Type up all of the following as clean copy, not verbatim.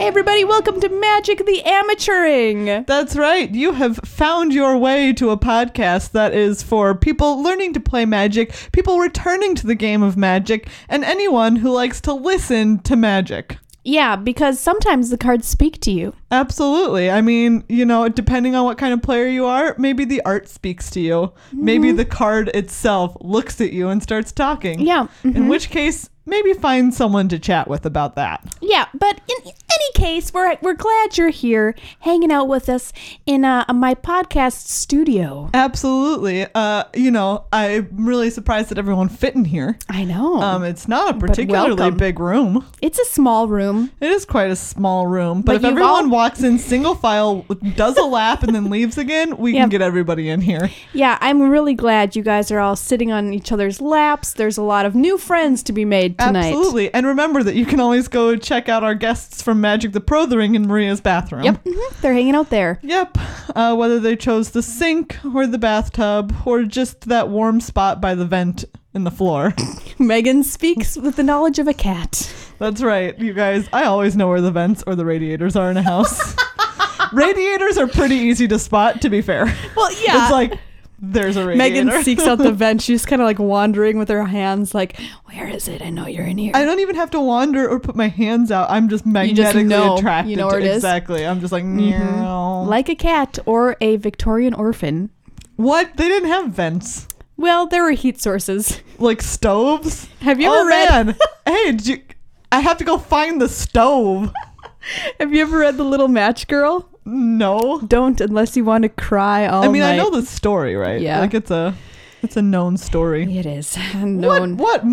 Hey everybody, welcome to Magic the Amateuring. That's right. You have found your way to a podcast that is for people learning to play Magic, people returning to the game of Magic, and anyone who likes to listen to Magic. Yeah, because sometimes the cards speak to you. Absolutely. I mean, you know, depending on what kind of player you are, maybe the art speaks to you. Mm-hmm. Maybe the card itself looks at you and starts talking. Yeah. Mm-hmm. In which case, maybe find someone to chat with about that. Yeah, but in any case, we're glad you're here hanging out with us in my podcast studio. Absolutely. You know, I'm really surprised that everyone fit in here. I know. It's not a particularly big room. It's a small room. It is quite a small room. But if everyone walks in single file, does a lap, and then leaves again, we can get everybody in here. Yeah, I'm really glad you guys are all sitting on each other's laps. There's a lot of new friends to be made tonight. Absolutely. And remember that you can always go check out our guests from Magic the Pro the Ring in Maria's bathroom. Yep. Mm-hmm. They're hanging out there. Yep. Whether they chose the sink or the bathtub or just that warm spot by the vent in the floor. Megan speaks with the knowledge of a cat. That's right, you guys. I always know where the vents or the radiators are in a house. Radiators are pretty easy to spot, to be fair. Well, yeah. It's like, there's a radiator. Megan seeks out the vent. She's kind of like wandering with her hands like, where is it? I know you're in here. I don't even have to wander or put my hands out. I'm just magnetically attracted. You know where it is? Exactly. I'm just like, meow. Like a cat or a Victorian orphan. What? They didn't have vents. Well, there were heat sources. Like stoves? Have you ever read? Man. Hey, I have to go find the stove. Have you ever read The Little Match Girl? No. Don't unless you want to cry all night. I know the story, right? Yeah. Like it's a known story. It is known. What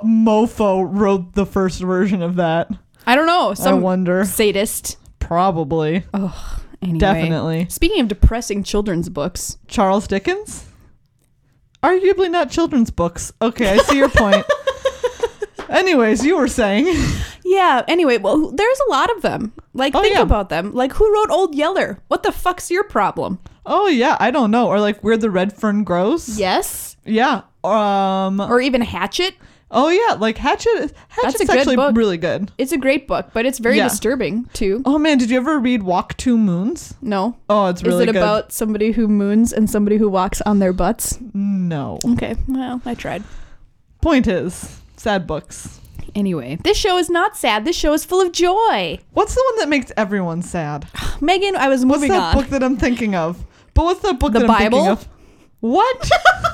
mofo wrote the first version of that? I don't know. I wonder. Sadist. Probably. Oh, anyway. Definitely. Speaking of depressing children's books. Charles Dickens? Arguably not children's books. Okay, I see your point. Anyways, you were saying. Yeah, anyway, well, there's a lot of them. Like, think about them. Like, who wrote Old Yeller? What the fuck's your problem? Oh, yeah, I don't know. Or like Where the Red Fern Grows? Yes. Yeah. Or even Hatchet? Oh, yeah, like Hatchet's actually book. Really good. It's a great book, but it's very disturbing, too. Oh, man, did you ever read Walk Two Moons? No. Oh, it's really good. Is it about somebody who moons and somebody who walks on their butts? No. Okay, well, I tried. Point is, sad books. Anyway, this show is not sad. This show is full of joy. What's the one that makes everyone sad? Megan, I was moving on. What's that book that I'm thinking of? But what's that book that I'm thinking of? What?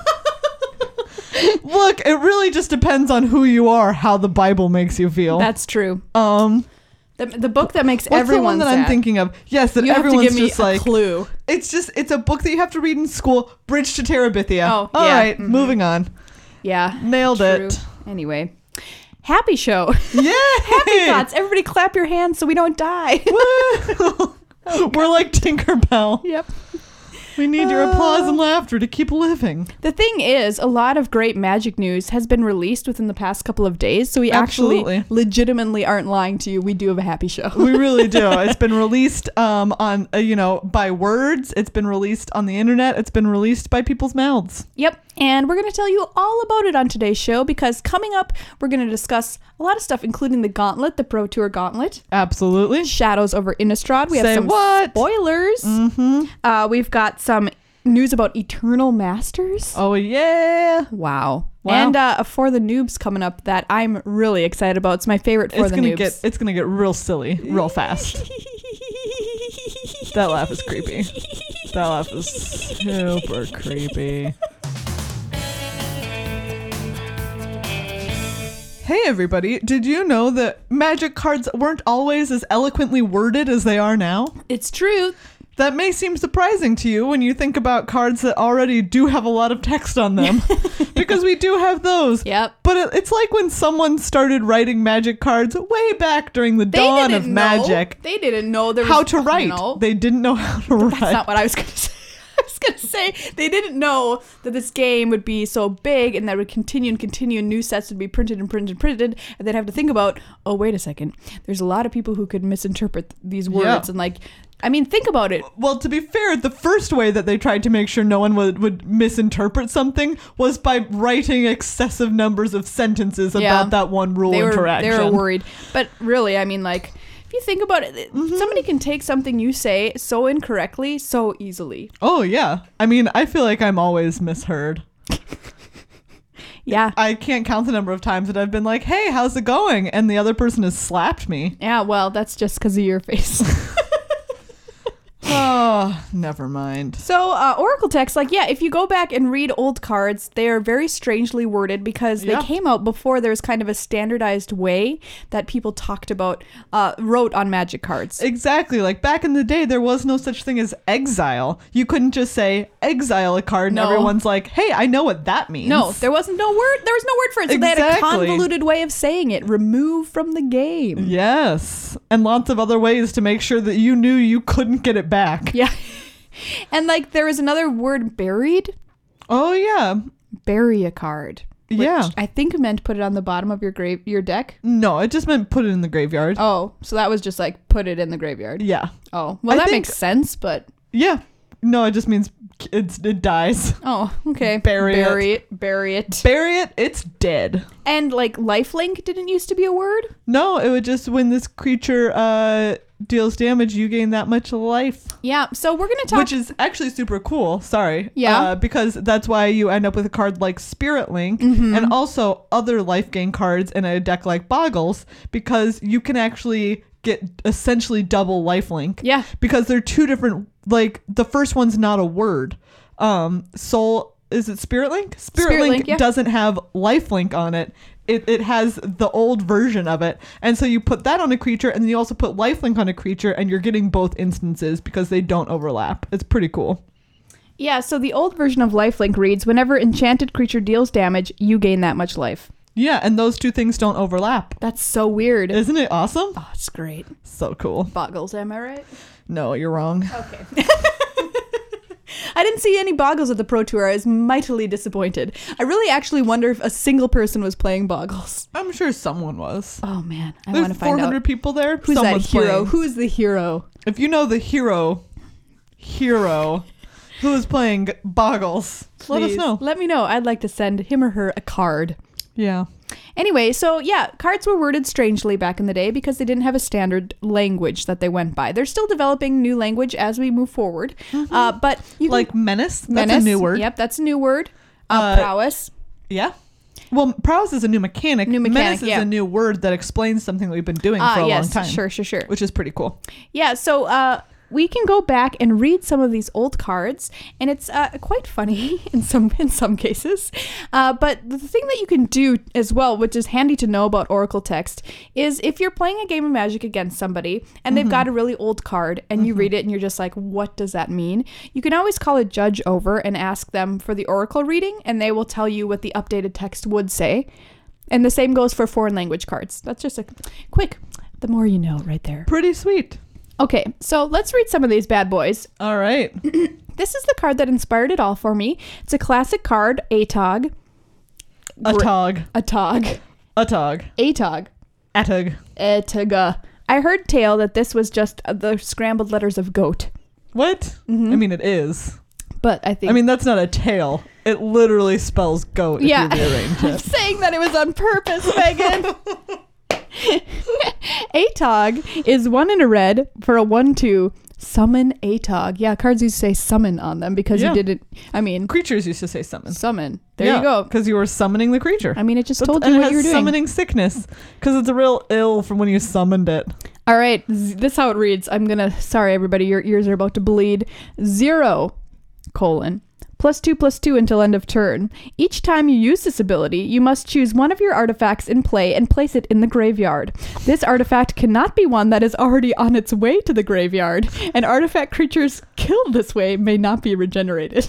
Look, it really just depends on who you are, how the Bible makes you feel. That's true. The book that makes everyone sad. What's the one that I'm thinking of? Yes, that everyone's just like... You have to give me a clue. It's a book that you have to read in school. Bridge to Terabithia. Oh, yeah. All right, moving on. Yeah. Nailed it. Anyway. Happy show. Yeah. Happy thoughts. Everybody clap your hands so we don't die. We're like Tinkerbell. Yep. We need your applause and laughter to keep living. The thing is, a lot of great Magic news has been released within the past couple of days, so we actually legitimately aren't lying to you. We do have a happy show. We really do. It's been released on, by words. It's been released on the internet. It's been released by people's mouths. Yep. And we're going to tell you all about it on today's show because coming up, we're going to discuss a lot of stuff, including the Gauntlet, the Pro Tour Gauntlet. Absolutely. Shadows over Innistrad. We have some spoilers. Mm-hmm. We've got some news about Eternal Masters. Oh, yeah. Wow. And For the Noobs coming up that I'm really excited about. It's my favorite For the Noobs. It's going to get real silly real fast. That laugh is creepy. That laugh is super creepy. Hey everybody, did you know that Magic cards weren't always as eloquently worded as they are now? It's true. That may seem surprising to you when you think about cards that already do have a lot of text on them. Because we do have those. Yep. But it's like when someone started writing Magic cards way back during the dawn of Magic. They didn't know there was... How to write. They didn't know how to write. That's not what I was going to say. I was going to say, they didn't know that this game would be so big and that would continue and new sets would be printed and they'd have to think about, oh, wait a second. There's a lot of people who could misinterpret these words and like, I mean, think about it. Well, to be fair, the first way that they tried to make sure no one would misinterpret something was by writing excessive numbers of sentences about that one rule interaction. They were worried. But really, I mean, like, you think about it, somebody can take something you say so incorrectly so easily. Oh, yeah. I mean, I feel like I'm always misheard. Yeah. I can't count the number of times that I've been like, hey, how's it going? And the other person has slapped me. Yeah, well, that's just because of your face. Oh, never mind. So Oracle text, like, yeah, if you go back and read old cards, they are very strangely worded because they came out before there's kind of a standardized way that people talked about, wrote on Magic cards. Exactly. Like back in the day, there was no such thing as exile. You couldn't just say exile a card and everyone's like, hey, I know what that means. No, there was no word for it. So they had a convoluted way of saying it. Remove from the game. Yes. And lots of other ways to make sure that you knew you couldn't get it back. Yeah. And like there was another word, buried. Oh yeah. Bury a card. Yeah. I think meant put it on the bottom of your deck. No, it just meant put it in the graveyard. Oh, so that was just like put it in the graveyard. Yeah. Oh, well, that makes sense, but yeah. No, it just means it dies. Oh, okay. Bury it. Bury it. Bury it. It's dead. And like lifelink didn't used to be a word? No, it would just when this creature deals damage, you gain that much life. Yeah, so we're going to talk... Which is actually super cool. Sorry. Yeah. Because that's why you end up with a card like Spirit Link and also other life gain cards in a deck like Boggles because you can actually get essentially double lifelink. Yeah. Because they're two different, like the first one's not a word. Soul, is it Spirit Link? Spirit Link yeah. doesn't have lifelink on it. It has the old version of it. And so you put that on a creature and then you also put lifelink on a creature and you're getting both instances because they don't overlap. It's pretty cool. Yeah, so the old version of lifelink reads, whenever enchanted creature deals damage, you gain that much life. Yeah, and those two things don't overlap. That's so weird. Isn't it awesome? Oh, it's great. So cool. Boggles, am I right? No, you're wrong. Okay. I didn't see any Boggles at the Pro Tour. I was mightily disappointed. I really actually wonder if a single person was playing Boggles. I'm sure someone was. Oh, man. I There's want to find out. 400 people there. Who's Someone's that hero? playing. Who's the hero? If you know the hero who is playing Boggles, let us Please, know. let me know. I'd like to send him or her a card. Yeah. Anyway, so yeah, cards were worded strangely back in the day because they didn't have a standard language that they went by. They're still developing new language as we move forward. But you Like can, menace? That's menace, a new word. Yep, that's a new word. Prowess. Yeah. Well, prowess is a new mechanic. Menace is a new word that explains something that we've been doing for a long time. Sure. Which is pretty cool. Yeah, so we can go back and read some of these old cards, and it's quite funny in some cases. But the thing that you can do as well, which is handy to know about Oracle text, is if you're playing a game of Magic against somebody and they've got a really old card and you read it and you're just like, what does that mean? You can always call a judge over and ask them for the Oracle reading, and they will tell you what the updated text would say. And the same goes for foreign language cards. That's just a quick, the more you know right there. Pretty sweet. Okay, so let's read some of these bad boys. All right. This is the card that inspired it all for me. It's a classic card, Atog. Atog. Atog. Atog. Atog. Atog. Etaga. I heard tale that this was just the scrambled letters of goat. What? I mean, it is. But I think... I mean, that's not a tail. It literally spells goat if you rearrange I'm it. saying that it was on purpose, Megan. Atog is 1 in a red for a 1/2. Summon Atog. Yeah, cards used to say summon on them because you didn't. I mean, Creatures used to say summon. Summon. There you go. Because you were summoning the creature. I mean, it just told you what you were doing. Summoning sickness because it's a real ill from when you summoned it. All right, this is how it reads. Sorry everybody, your ears are about to bleed. 0, +2/+2 until end of turn. Each time you use this ability, you must choose one of your artifacts in play and place it in the graveyard. This artifact cannot be one that is already on its way to the graveyard, and artifact creatures killed this way may not be regenerated.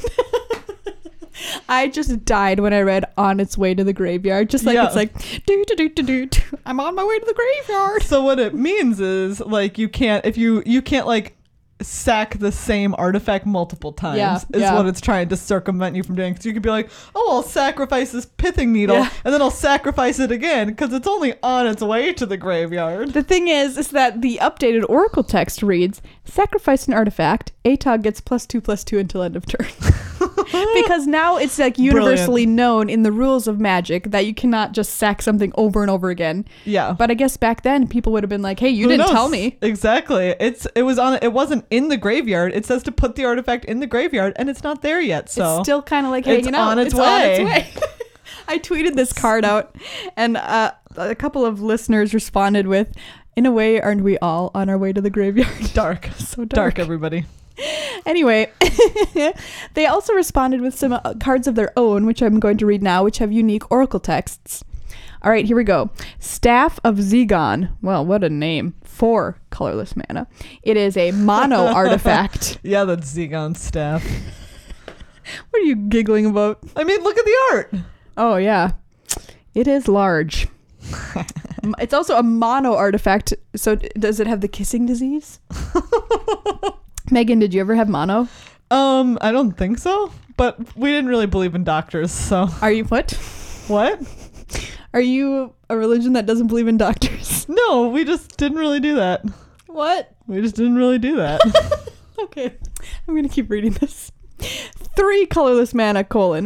I just died when I read on its way to the graveyard. Just like it's like, I'm on my way to the graveyard. So what it means is like you can't like sack the same artifact multiple times is what it's trying to circumvent you from doing. Because you could be like, oh, I'll sacrifice this pithing needle and then I'll sacrifice it again because it's only on its way to the graveyard. The thing is that the updated Oracle text reads, sacrifice an artifact, Atog gets +2/+2 until end of turn. Because now it's like universally known in the rules of Magic that you cannot just sack something over and over again. Yeah. But I guess back then people would have been like, hey, you didn't tell me. Exactly. It wasn't in the graveyard. It says to put the artifact in the graveyard, and it's not there yet. So it's still kind of like hanging out. It's on its way. I tweeted this card out, and a couple of listeners responded with, in a way, aren't we all on our way to the graveyard? Dark. So dark, everybody. Anyway, they also responded with some cards of their own, which I'm going to read now, which have unique oracle texts. All right, here we go. Staff of Zegon. Well, what a name. 4 colorless mana. It is a mono artifact. Yeah, that's Zegon's staff. What are you giggling about? I mean, look at the art. Oh, yeah. It is large. It's also a mono artifact. So does it have the kissing disease? Megan, did you ever have mono? I don't think so. But we didn't really believe in doctors, so. Are you what? What? Are you a religion that doesn't believe in doctors? No, we just didn't really do that. What? We just didn't really do that. Okay. I'm going to keep reading this. 3 colorless mana,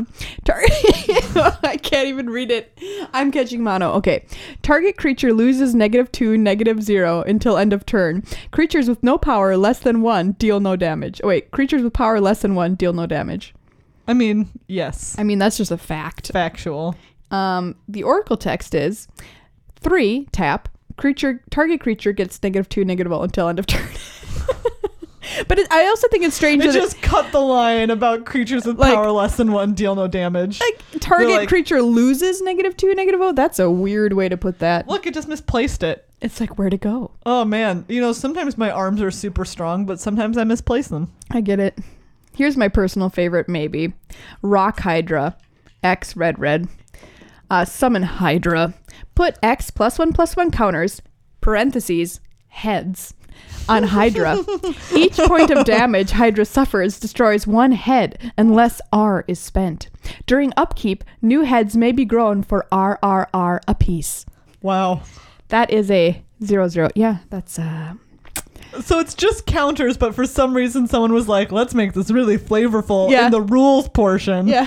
I can't even read it. I'm catching mono. Okay. Target creature loses -2, -0 until end of turn. Creatures with no power less than 1 deal no damage. Oh, wait. Creatures with power less than 1 deal no damage. I mean, yes. I mean, that's just a fact. Factual. The oracle text is 3, tap. Target creature gets -2, -0 until end of turn. But I also think it's strange that just cut the line about creatures with power less than 1 deal no damage. Like, target creature loses -2, -0. That's a weird way to put that. Look, it just misplaced it. It's like, where to go? Oh, man. You know, sometimes my arms are super strong, but sometimes I misplace them. I get it. Here's my personal favorite, maybe. Rock Hydra. X, red. Summon Hydra. Put X +1/+1 counters, parentheses, heads, on Hydra. Each point of damage Hydra suffers destroys 1 head unless R is spent. During upkeep, new heads may be grown for RRR apiece. Wow. That is a 0/0. Yeah, that's So it's just counters, but for some reason someone was like, let's make this really flavorful in the rules portion. Yeah.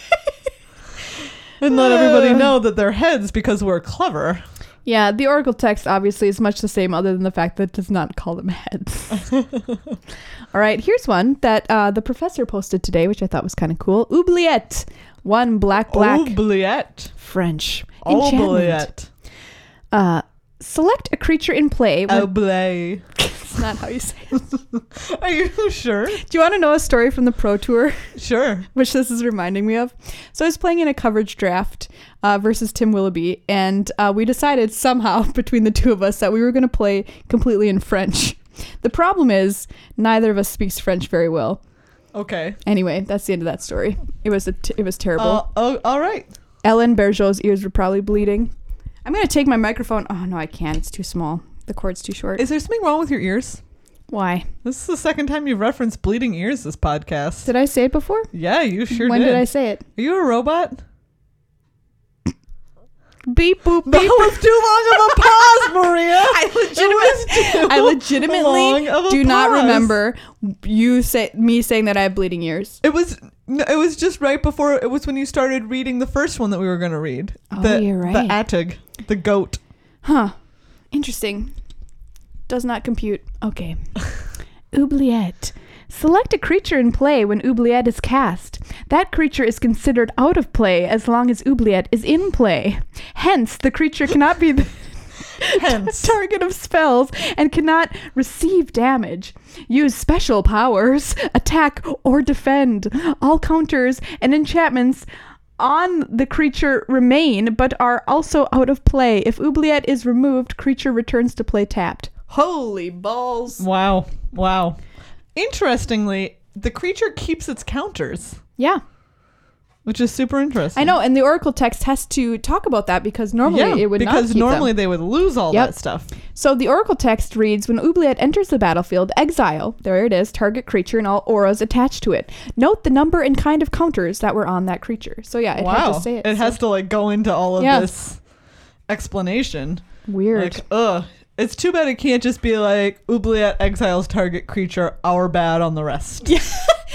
And let everybody know that they're heads because we're clever. Yeah, the oracle text obviously is much the same other than the fact that it does not call them heads. All right, here's one that the professor posted today, which I thought was kind of cool. Oubliette. 1 black. Oubliette. French. Oubliette. Select a creature in play. Oubliette. That's not how you say it. Are you sure? Do you want to know a story from the Pro Tour? Sure. Which this is reminding me of. So I was playing in a coverage draft versus Tim Willoughby, and we decided somehow between the two of us that we were going to play completely in French. The problem is neither of us speaks French very well. Okay. Anyway, that's the end of that story. It was terrible. All right. Ellen Bergeau's ears were probably bleeding. I'm going to take my microphone. Oh, no, I can't. It's too small. The cord's too short. Is there something wrong with your ears? Why? This is the second time you've referenced bleeding ears this podcast. Did I say it before? Yeah, you sure did. When did I say it? Are you a robot? Beep, boop, beep. That was too long of a pause, Maria. I legitimately do not remember me saying that I have bleeding ears. It was just right before. It was when you started reading the first one that we were going to read. You're right. The Attig, the goat. Huh. Interesting. Does not compute. Okay. Oubliette. Select a creature in play when Oubliette is cast. That creature is considered out of play as long as Oubliette is in play. Hence, the creature cannot be the target of spells and cannot receive damage. Use special powers, attack, or defend. All counters and enchantments on the creature remain, but are also out of play. If Oubliette is removed, creature returns to play tapped. Holy balls. Wow. Interestingly, the creature keeps its counters. Yeah. Which is super interesting. I know, and the oracle text has to talk about that because normally it would not keep them. Because normally they would lose all that stuff. So the oracle text reads, when Oubliette enters the battlefield, exile, there it is, target creature and all auras attached to it. Note the number and kind of counters that were on that creature. So yeah, it had to say it. It has to go into all of this explanation. Weird. It's too bad it can't just be like, Oubliette exiles target creature, our bad on the rest. Yeah.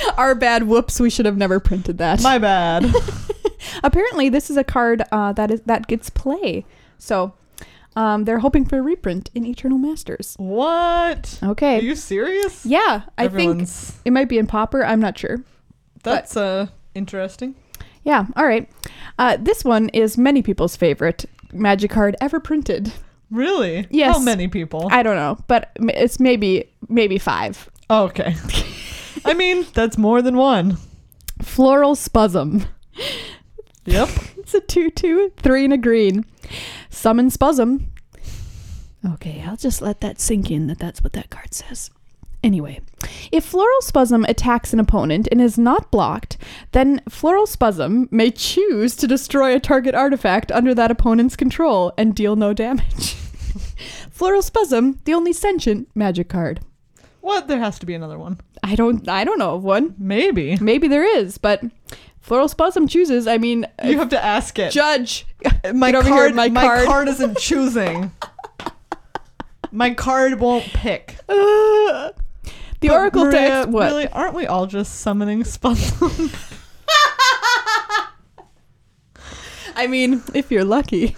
Our bad. Whoops. We should have never printed that. My bad. Apparently, this is a card that gets play. So, they're hoping for a reprint in Eternal Masters. What? Okay. Are you serious? Yeah, I think it might be in Pauper. I'm not sure. That's interesting. Yeah. All right. This one is many people's favorite Magic card ever printed. Really? Yes. How many people? I don't know, but it's maybe 5. Oh, okay. I mean, that's more than one. Floral Spasm. Yep. It's a 2/2, 3 and a green. Summon Spasm. Okay, I'll just let that sink in that's what that card says. Anyway, if Floral Spasm attacks an opponent and is not blocked, then Floral Spasm may choose to destroy a target artifact under that opponent's control and deal no damage. Floral Spasm, the only sentient Magic card. What? There has to be another one. I don't know of one. Maybe there is, but Floral Spasm chooses. I mean, you have to ask it. Judge, my card isn't choosing. My card won't pick. The Oracle Maria, text. What? Really, aren't we all just summoning Spasm? I mean, if you're lucky.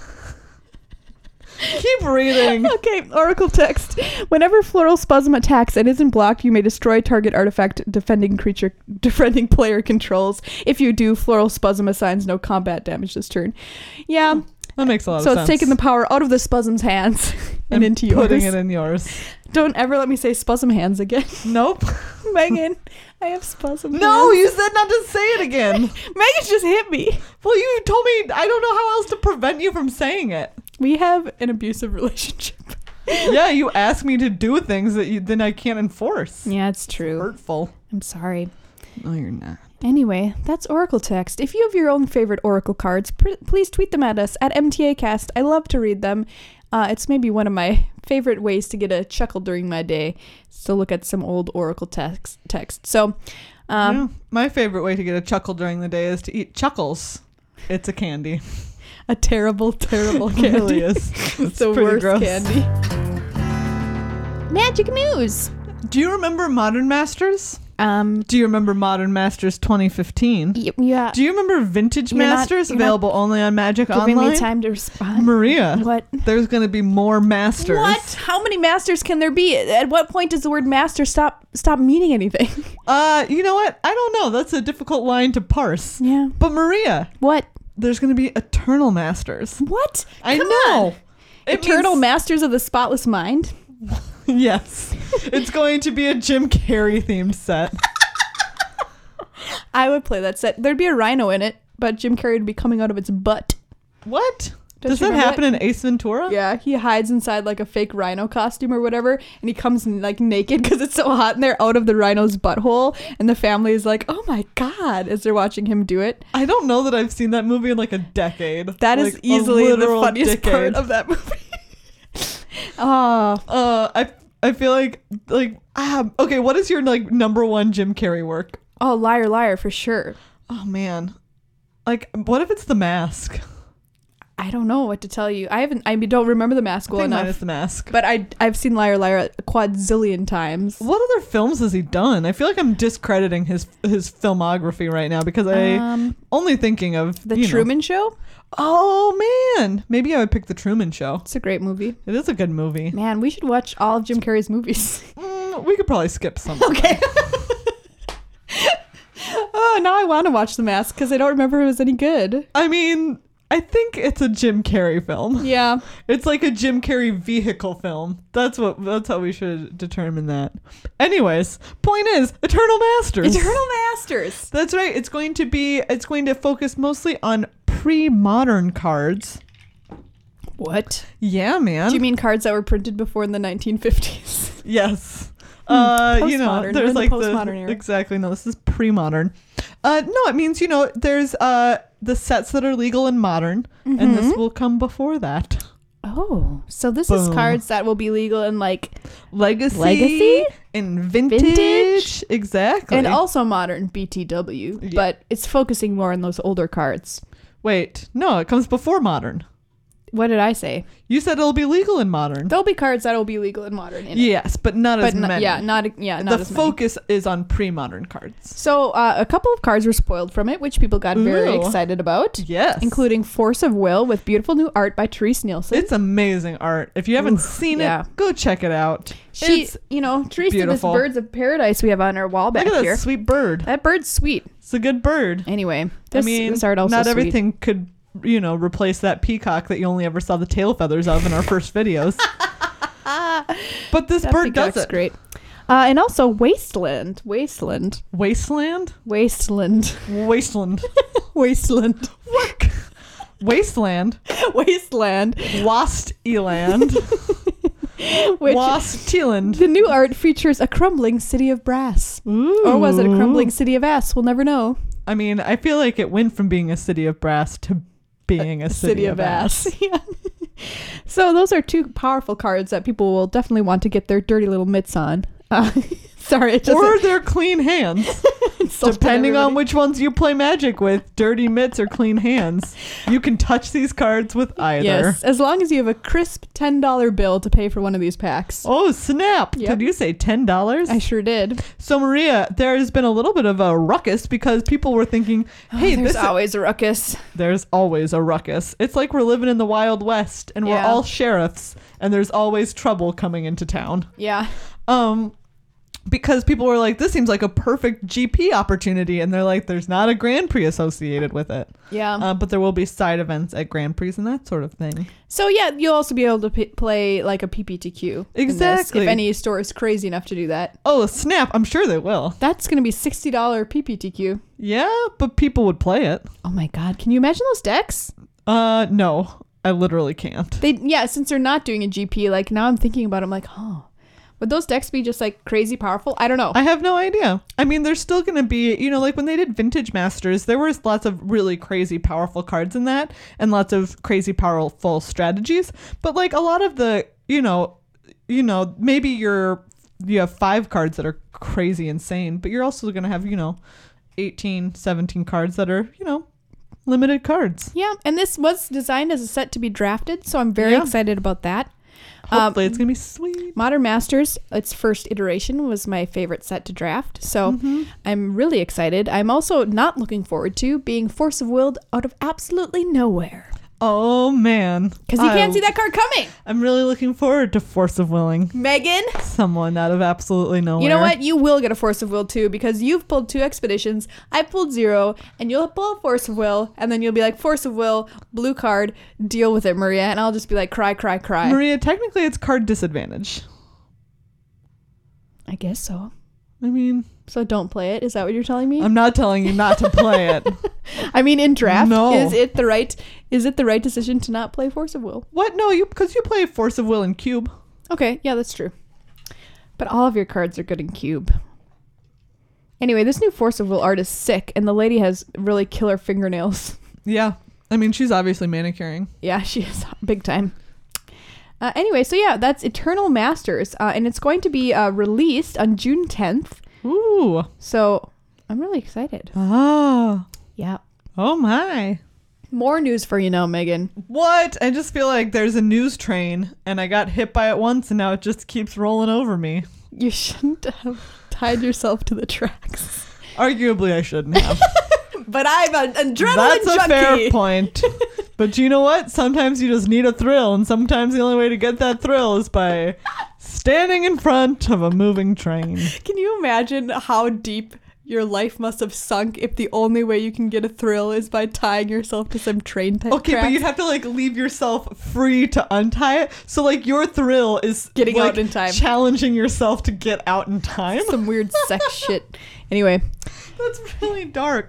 Keep reading. Okay, Oracle text. Whenever Floral Spasm attacks and isn't blocked, you may destroy target artifact defending player controls. If you do, Floral Spasm assigns no combat damage this turn. Yeah. That makes a lot of sense. sense. So it's taking the power out of the Spasm's hands and into yours. Putting it in yours. Don't ever let me say Spasm hands again. Nope. Megan, I have Spasm hands. No, you said not to say it again. Megan's just hit me. Well, you told me I don't know how else to prevent you from saying it. We have an abusive relationship. Yeah, you ask me to do things that then I can't enforce. Yeah, it's true. Hurtful. I'm sorry. No, you're not. Anyway, that's Oracle text. If you have your own favorite Oracle cards, please tweet them at us at MTAcast. I love to read them. It's maybe one of my favorite ways to get a chuckle during my day, is to look at some old Oracle text. So, my favorite way to get a chuckle during the day is to eat Chuckles. It's a candy. A terrible, terrible candy. It really is. It's the worst gross candy. Magic news. Do you remember Modern Masters? Do you remember Modern Masters 2015? Yeah. Do you remember Vintage Masters, available only on Magic Online? Giving me time to respond. Maria. What? There's going to be more Masters. What? How many Masters can there be? At what point does the word Master stop meaning anything? You know what? I don't know. That's a difficult line to parse. Yeah. But Maria. What? There's going to be Eternal Masters. What? I know. Eternal Masters of the Spotless Mind? Yes. It's going to be a Jim Carrey themed set. I would play that set. There'd be a rhino in it, but Jim Carrey would be coming out of its butt. What? Does that happen in Ace Ventura? Yeah, he hides inside like a fake rhino costume or whatever, and he comes like naked because it's so hot in there out of the rhino's butthole, and the family is like, oh my god, as they're watching him do it. I don't know that I've seen that movie in like a decade. That is easily the funniest part of that movie. I feel like okay, what is your like number one Jim Carrey work? Oh, Liar Liar for sure. Oh man. Like what if it's The Mask? I don't know what to tell you. I don't remember The Mask well enough. Mine is The Mask. But I've seen Liar Liar a quadzillion times. What other films has he done? I feel like I'm discrediting his filmography right now because I'm only thinking of The Truman Show. Oh man, maybe I would pick The Truman Show. It's a great movie. It is a good movie. Man, we should watch all of Jim Carrey's movies. We could probably skip some. Okay. Oh, now I want to watch The Mask because I don't remember it was any good. I mean, I think it's a Jim Carrey film. Yeah. It's like a Jim Carrey vehicle film. That's how we should determine that. Anyways, point is, Eternal Masters. Eternal Masters. That's right. It's going to focus mostly on pre-modern cards. What? Yeah, man. Do you mean cards that were printed before in the 1950s? Yes. Postmodern. There's like postmodern era. Exactly. No, this is pre-modern. No, it means, there's the sets that are legal and modern, and this will come before that. Oh, so this is cards that will be legal in like Legacy and vintage. Exactly. And also modern BTW, but it's focusing more on those older cards. Wait, no, it comes before modern. What did I say? You said it'll be legal in Modern. There'll be cards that'll be legal in Modern. Yes, but not as many. Not the as focus is on pre-Modern cards. So a couple of cards were spoiled from it, which people got very excited about. Yes. Including Force of Will with beautiful new art by Therese Nielsen. It's amazing art. If you haven't seen it, go check it out. Therese did this Birds of Paradise we have on our wall back here. Look at that sweet bird. That bird's sweet. It's a good bird. Anyway, this art also not sweet. everything could, replace that peacock that you only ever saw the tail feathers of in our first videos. But this bird does it. Great. And also Wasteland. Wasteland. Wasteland? Wasteland. Wasteland. Wasteland. What? Wasteland. Wasteland. Wast-eland. Wast-eland. The new art features a crumbling city of brass. Ooh. Or was it a crumbling city of ass? We'll never know. I mean, I feel like it went from being a city of brass to being a city of ass. Yeah. So those are two powerful cards that people will definitely want to get their dirty little mitts on. Sorry. Or their clean hands. Depending on which ones you play Magic with, dirty mitts or clean hands. You can touch these cards with either. Yes, as long as you have a crisp $10 bill to pay for one of these packs. Oh, snap. Yep. Did you say $10? I sure did. So, Maria, there has been a little bit of a ruckus because people were thinking, hey, there's always a ruckus. There's always a ruckus. It's like we're living in the Wild West and we're all sheriffs and there's always trouble coming into town. Yeah. Because people were like, this seems like a perfect GP opportunity. And they're like, there's not a Grand Prix associated with it. Yeah. But there will be side events at Grand Prix and that sort of thing. So, yeah, you'll also be able to play like a PPTQ. Exactly. If any store is crazy enough to do that. Oh, snap. I'm sure they will. That's going to be $60 PPTQ. Yeah, but people would play it. Oh, my God. Can you imagine those decks? No, I literally can't. Since they're not doing a GP, like now I'm thinking about it, I'm like, would those decks be just like crazy powerful? I don't know. I have no idea. I mean, there's still going to be, like when they did Vintage Masters, there was lots of really crazy powerful cards in that and lots of crazy powerful strategies. But like a lot of the, maybe you have 5 cards that are crazy insane, but you're also going to have, 18, 17 cards that are, limited cards. Yeah. And this was designed as a set to be drafted. So I'm very excited about that. Hopefully it's going to be sweet. Modern Masters, its first iteration, was my favorite set to draft. So I'm really excited. I'm also not looking forward to being Force of Willed out of absolutely nowhere. Oh, man. Because you can't see that card coming. I'm really looking forward to Force of Willing. Megan? Someone out of absolutely nowhere. You know what? You will get a Force of Will, too, because you've pulled 2 expeditions. I pulled 0, and you'll pull a Force of Will, and then you'll be like, Force of Will, blue card, deal with it, Maria. And I'll just be like, cry, cry, cry. Maria, technically it's card disadvantage. I guess so. I mean... So don't play it? Is that what you're telling me? I'm not telling you not to play it. I mean, in draft, no. Is it the right decision to not play Force of Will? What? No, because you play Force of Will in Cube. Okay, yeah, that's true. But all of your cards are good in Cube. Anyway, this new Force of Will art is sick, and the lady has really killer fingernails. Yeah. I mean, she's obviously manicuring. Yeah, she is big time. Anyway, so yeah, that's Eternal Masters, and it's going to be released on June 10th. Ooh. So I'm really excited. Oh. Yeah. Oh my. More news for you now, Megan. What? I just feel like there's a news train and I got hit by it once and now it just keeps rolling over me. You shouldn't have tied yourself to the tracks. Arguably I shouldn't have. But I'm an adrenaline junkie. That's a fair point. But you know what? Sometimes you just need a thrill, and sometimes the only way to get that thrill is by standing in front of a moving train. Can you imagine how deep your life must have sunk if the only way you can get a thrill is by tying yourself to some train type Okay, but you'd have to leave yourself free to untie it. So your thrill is getting out in time. Challenging yourself to get out in time. Some weird sex shit. Anyway. That's really dark.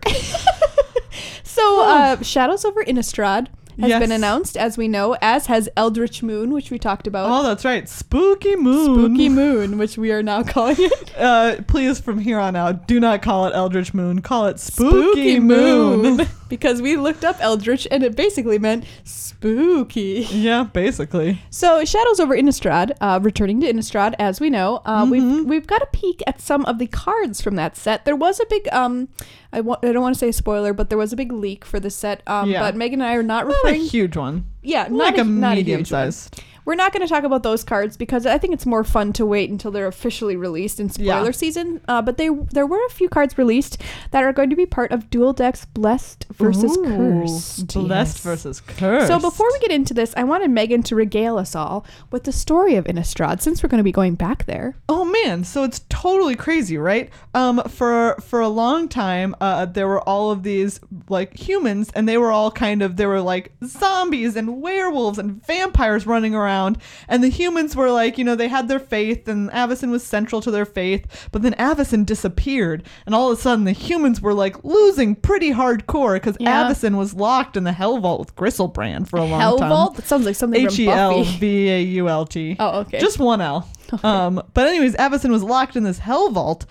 So, Shadows over Innistrad has been announced, as we know, as has Eldritch Moon, which we talked about. Oh, that's right. Spooky Moon. Spooky Moon, which we are now calling it. Please, from here on out, do not call it Eldritch Moon. Call it Spooky Moon. because we looked up Eldritch and it basically meant spooky. Yeah, basically. So Shadows over Innistrad, returning to Innistrad, as we know, we've got a peek at some of the cards from that set. There was a big, I don't want to say spoiler, but there was a big leak for the set. But Megan and I are not referring. Not a huge one. Yeah, not a medium sized. We're not going to talk about those cards because I think it's more fun to wait until they're officially released in spoiler season. But there were a few cards released that are going to be part of Dual Deck's Blessed versus Cursed. Blessed versus Cursed. So before we get into this, I wanted Megan to regale us all with the story of Innistrad, since we're going to be going back there. Oh man, so it's totally crazy, right? For a long time, there were all of these like humans, and they were all they were like zombies and werewolves and vampires running around. And the humans were like, they had their faith, and Avacyn was central to their faith, but then Avacyn disappeared, and all of a sudden the humans were like losing pretty hardcore because Avacyn was locked in the Hell Vault with Griselbrand for a long time. Hell Vault? That sounds like something from Buffy. HELVAULT. Oh, okay. Just one L. Okay. But anyways, Avacyn was locked in this Hell Vault.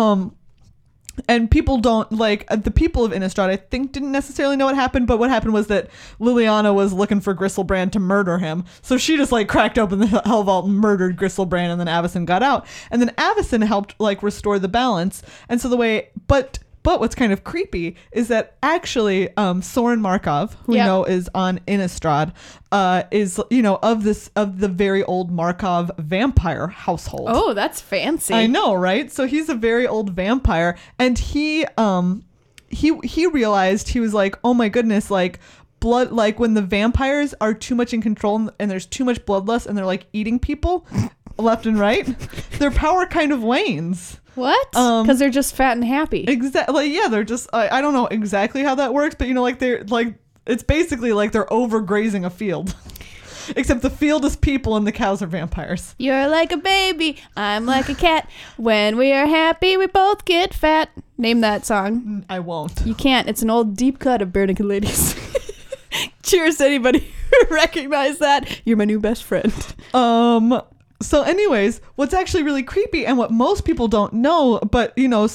And people don't the people of Innistrad, I think, didn't necessarily know what happened, but what happened was that Liliana was looking for Griselbrand to murder him. So she just cracked open the Hell Vault and murdered Griselbrand, and then Avacyn got out. And then Avacyn helped restore the balance. And so but what's kind of creepy is that actually Sorin Markov, who we know is on Innistrad, is of the very old Markov vampire household. Oh, that's fancy. I know, right? So he's a very old vampire, and he realized, he was like, oh my goodness, blood, when the vampires are too much in control and there's too much bloodlust and they're eating people left and right, their power kind of wanes. What? Because they're just fat and happy. Exactly. Yeah, they're just. I don't know exactly how that works, but they're it's basically they're overgrazing a field. Except the field is people and the cows are vampires. You're like a baby, I'm like a cat. When we are happy, we both get fat. Name that song. I won't. You can't. It's an old deep cut of Barenaked Ladies. Cheers to anybody who recognized that. You're my new best friend. So anyways, what's actually really creepy, and what most people don't know, but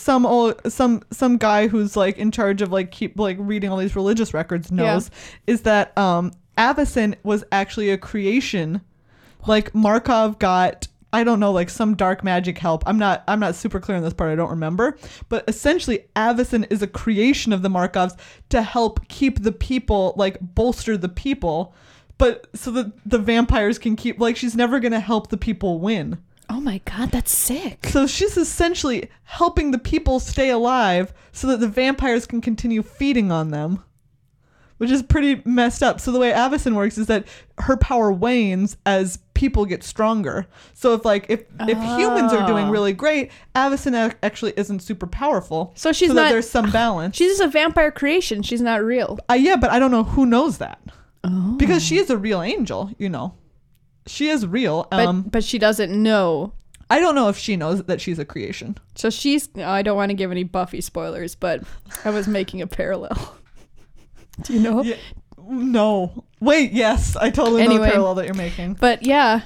some guy who's in charge of reading all these religious records knows, is that Avacyn was actually a creation. Markov got, I don't know, some dark magic help. I'm not super clear on this part. I don't remember. But essentially, Avacyn is a creation of the Markovs to help keep the people, bolster the people. But so that the vampires can keep, she's never going to help the people win. Oh my God, that's sick. So she's essentially helping the people stay alive so that the vampires can continue feeding on them, which is pretty messed up. So the way Avacyn works is that her power wanes as people get stronger. So if humans are doing really great, Avacyn actually isn't super powerful. So she's not, that there's some balance. She's just a vampire creation. She's not real. Yeah, but I don't know who knows that. Oh. Because she is a real angel, She is real. But she doesn't know. I don't know if she knows that she's a creation. So I don't want to give any Buffy spoilers, but I was making a parallel. Do you know? Yeah, no. Wait, yes. I totally know the parallel that you're making. But yeah.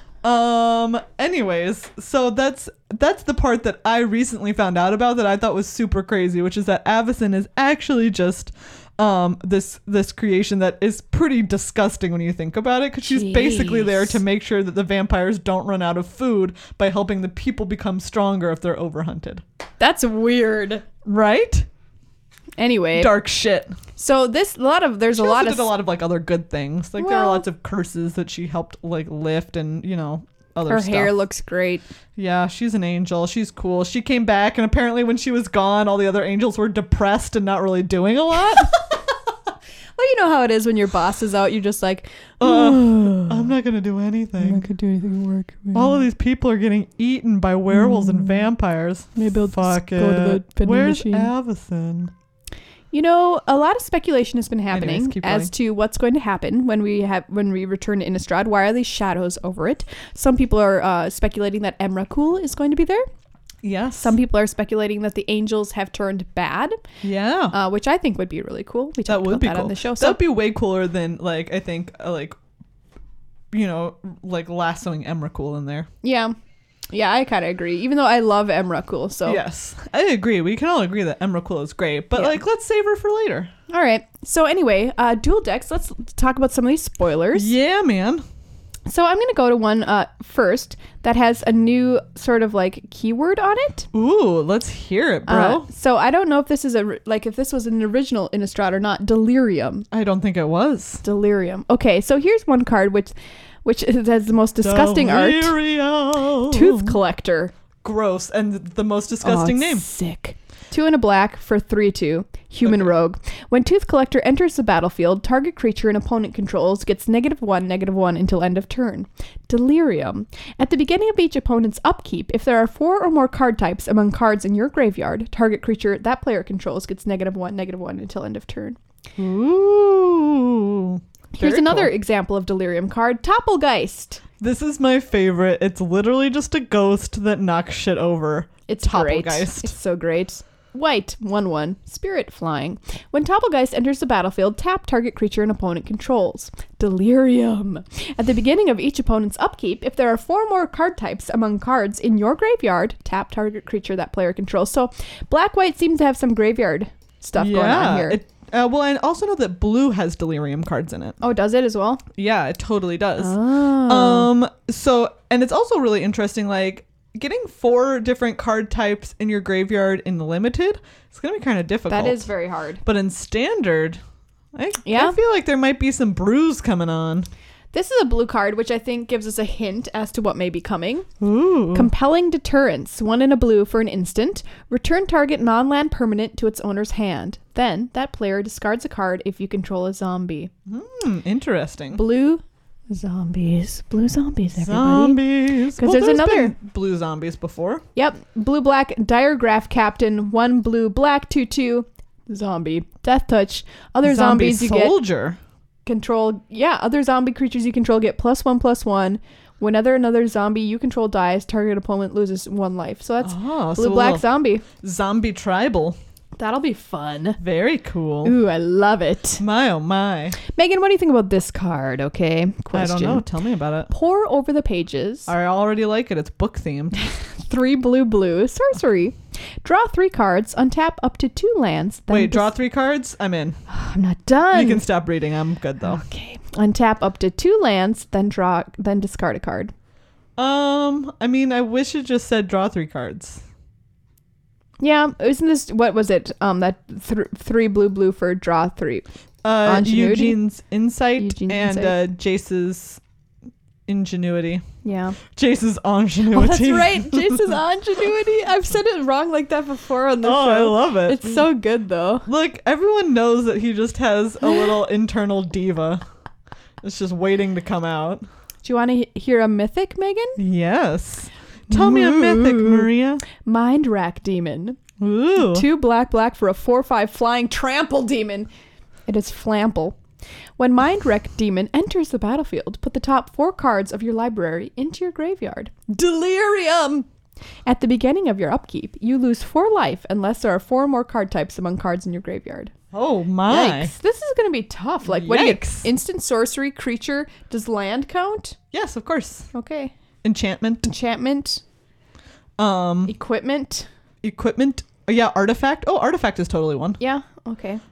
Anyways, so that's the part that I recently found out about that I thought was super crazy, which is that Avacyn is actually just this creation that is pretty disgusting when you think about it, because she's basically there to make sure that the vampires don't run out of food by helping the people become stronger if they're overhunted. That's weird, right? Anyway, dark shit. So there's a lot of did a lot of other good things. There are lots of curses that she helped lift, and other her stuff. hair looks great. Yeah, she's an angel. She's cool. She came back, and apparently when she was gone, all the other angels were depressed and not really doing a lot. Well, you know how it is when your boss is out. You're just like, I'm not going to do anything. I'm not going to do anything at work. Man. All of these people are getting eaten by werewolves and vampires. Maybe I'll go to the vending machine. Where's Avacyn? A lot of speculation has been happening as to what's going to happen when we return to Innistrad. Why are these shadows over it? Some people are speculating that Emrakul is going to be there. Yes. Some people are speculating that the angels have turned bad. Yeah. Which I think would be really cool. We talked about that on the show. That would be way cooler than I think lassoing Emrakul in there. Yeah. Yeah, I kind of agree. Even though I love Emrakul, so Yes, I agree. We can all agree that Emrakul is great, but like, let's save her for later. All right. So anyway, dual decks. Let's talk about some of these spoilers. Yeah, man. So I'm going to go to one first that has a new sort of like keyword on it. Ooh, let's hear it, bro. So I don't know if this is if this was an original Innistrad or not. Delirium. I don't think it was. Delirium. Okay, so here's one card which has the most disgusting art. Tooth Collector. Gross, and the most disgusting name. Sick. 2 and a black for 3/2. Human rogue. When Tooth Collector enters the battlefield, target creature an opponent controls gets -1/-1 until end of turn. Delirium. At the beginning of each opponent's upkeep, if there are 4 or more card types among cards in your graveyard, target creature that player controls gets -1/-1 until end of turn. Ooh. Here's another example of Delirium card, Topplegeist. This is my favorite. It's literally just a ghost that knocks shit over. It's great. Topplegeist. It's so great. White, 1/1, Spirit Flying. When Topplegeist enters the battlefield, tap target creature an opponent controls. Delirium. At the beginning of each opponent's upkeep, if there are 4 more card types among cards in your graveyard, tap target creature that player controls. So Black-White seems to have some graveyard stuff going on here. Well, I also know that blue has Delirium cards in it. Oh, does it as well? Yeah, it totally does. Oh. So, and it's also really interesting, like, getting 4 different card types in your graveyard in limited, it's going to be kind of difficult. That is very hard. But in standard, I feel like there might be some brews coming on. This is a blue card, which I think gives us a hint as to what may be coming. Ooh. Compelling Deterrence. 1 in a blue for an instant. Return target non-land permanent to its owner's hand. Then, that player discards a card if you control a zombie. Interesting. Blue zombies. Blue zombies, everybody. Zombies. Because there's another... been blue zombies before. Yep. Blue-black Diregraph Captain. 1 blue-black 2/2. Zombie. Death Touch. Other zombies you get... Soldier. Control, other zombie creatures you control get +1/+1. Whenever another zombie you control dies, target opponent loses 1 life. So that's blue-black zombie. Zombie tribal. That'll be fun. Very cool. Ooh, I love it. My, oh my. Megan, what do you think about this card? Okay, question. I don't know. Tell me about it. Pore over the pages. I already like it. It's book themed. 3 blue. Sorcery. Draw 3 cards. Untap up to 2 lands. Wait, draw 3 cards? I'm in. I'm not done. You can stop reading. I'm good though. Okay. Untap up to 2 lands, then discard a card. I mean, I wish it just said draw 3 cards. Yeah, isn't this, what was it? That 3 blue for draw 3. Eugene's Insight and Insight. Jace's Ingenuity. Yeah. Jace's Ingenuity. Oh, that's right. Jace's Ingenuity. I've said it wrong like that before on the show. I love it. It's so good, though. Look, everyone knows that he just has a little internal diva. It's just waiting to come out. Do you want to hear a mythic, Megan? Yes. Tell me a mythic, Maria. Mind Rack Demon. Ooh. 2 black for a 4/5 flying trample demon. It is Flample. When Mind Wreck Demon enters the battlefield, put the top 4 cards of your library into your graveyard. Delirium! At the beginning of your upkeep, you lose 4 life unless there are 4 more card types among cards in your graveyard. Oh my. Yikes. This is going to be tough. Like, what do you get? Instant sorcery, creature. Does land count? Yes, of course. Okay. Enchantment. Equipment. Oh, yeah, artifact. Oh, artifact is totally one. Yeah, okay.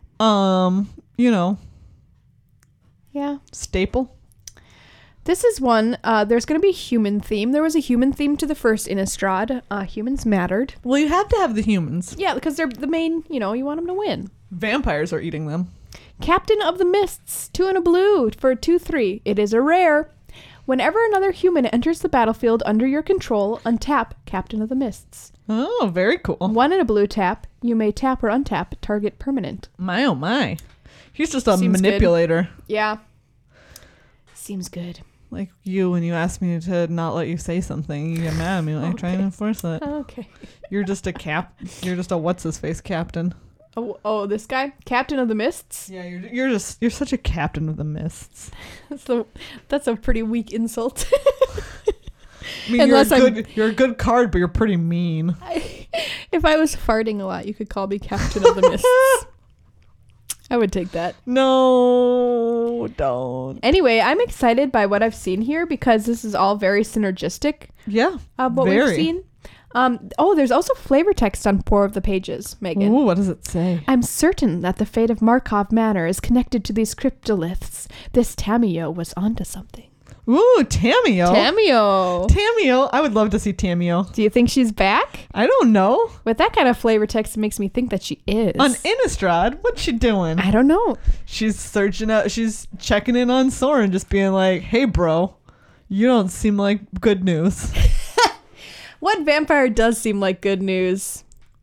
Yeah. Staple. This is one, there's going to be human theme. There was a human theme to the first Innistrad. Humans mattered. Well, you have to have the humans. Yeah, because they're the main, you want them to win. Vampires are eating them. Captain of the Mists, 2 and a blue for 2/3. It is a rare. Whenever another human enters the battlefield under your control, untap Captain of the Mists. Oh, very cool. 1 and a blue tap. You may tap or untap target permanent. My, oh my. He's just a manipulator. Good. Yeah. Seems good. Like you, when you ask me to not let you say something, you get mad at me. Like, try and enforce it. Okay. You're just a what's-his-face captain. Oh, this guy? Captain of the Mists? Yeah, you're such a captain of the mists. That's a pretty weak insult. I mean, you're a good card, but you're pretty mean. If I was farting a lot, you could call me Captain of the Mists. I would take that. No, don't. Anyway, I'm excited by what I've seen here because this is all very synergistic. Yeah. What we've seen. There's also flavor text on 4 of the pages, Megan. Ooh, what does it say? I'm certain that the fate of Markov Manor is connected to these cryptoliths. This Tamiyo was onto something. Ooh, Tamiyo. Tamiyo. I would love to see Tamiyo. Do you think she's back? I don't know. With that kind of flavor text, it makes me think that she is. On Innistrad? What's she doing? I don't know. She's searching out. She's checking in on Soren, just being like, hey, bro, you don't seem like good news. What vampire does seem like good news?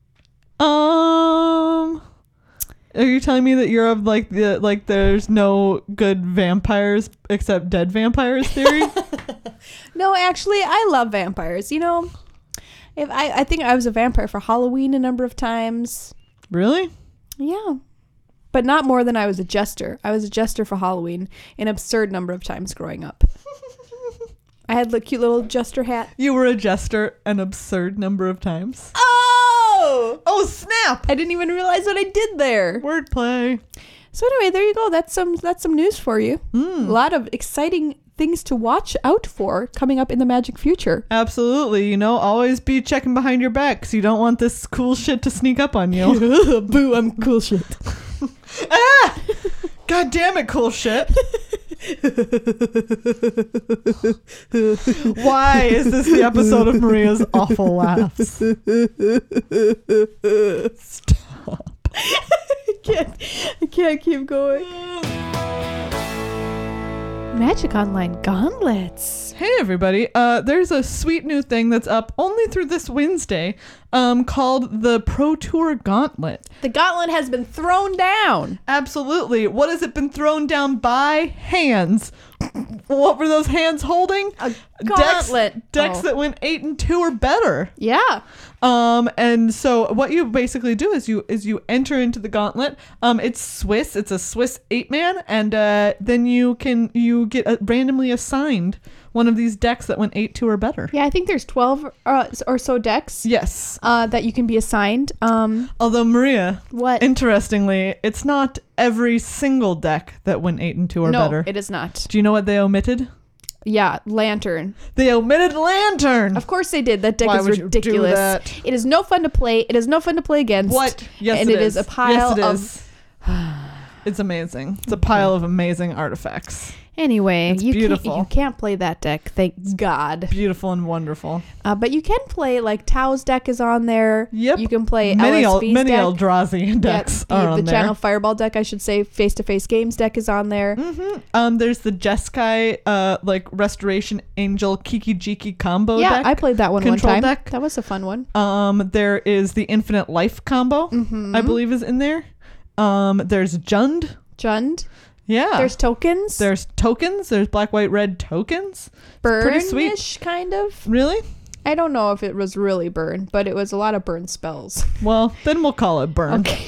Are you telling me that you're of like there's no good vampires except dead vampires theory? No, actually, I love vampires. You know, if I think I was a vampire for Halloween a number of times. Really? Yeah. But not more than I was a jester. I was a jester for Halloween an absurd number of times growing up. I had the cute little jester hat. You were a jester an absurd number of times. Oh, snap! I didn't even realize what I did there. Wordplay. So anyway, there you go. That's some news for you. A lot of exciting things to watch out for coming up in the magic future. Absolutely. You know, always be checking behind your back because you don't want this cool shit to sneak up on you. Boo, I'm cool shit. Ah! God damn it, cool shit. Why is this the episode of Maria's awful laughs? Stop. I can't keep going. Magic Online Gauntlets. Hey everybody, there's a sweet new thing that's up only through this Wednesday called the Pro Tour Gauntlet. The gauntlet has been thrown down. Absolutely. What has it been thrown down by? Hands. What were those hands holding? A gauntlet. Decks that went 8-2 or better. Yeah. And so what you basically do is you enter into the gauntlet. It's Swiss. It's a Swiss 8-man, and then you get randomly assigned one of these decks that went 8-2 or better. Yeah, I think there's 12 or so decks. Yes. That you can be assigned. Although Maria, what? Interestingly, it's not every single deck that went 8-2 or better. No, it is not. Do you know what they omitted? Yeah, Lantern. They omitted Lantern. Of course they did. That deck Why is would ridiculous. You do that? It is no fun to play. It is no fun to play against. What? Yes, and it is a pile of. It's amazing. It's a pile of amazing artifacts. Anyway, it's beautiful. You can't play that deck, thank God. Beautiful and wonderful. But you can play, like, Tao's deck is on there. Yep. You can play many LSV's deck. Eldrazi decks are on the there. Channel Fireball deck, I should say, Face-to-Face Games deck is on there. Mm-hmm. There's the Jeskai, Restoration Angel Kiki Jiki combo deck. Yeah, I played that one time. Deck. That was a fun one. There is the Infinite Life combo, I believe is in there. There's Jund. Yeah. There's tokens. There's black, white, red tokens. Burnish, pretty sweet. Kind of. Really? I don't know if it was really burn, but it was a lot of burn spells. Well, then we'll call it burn. Okay.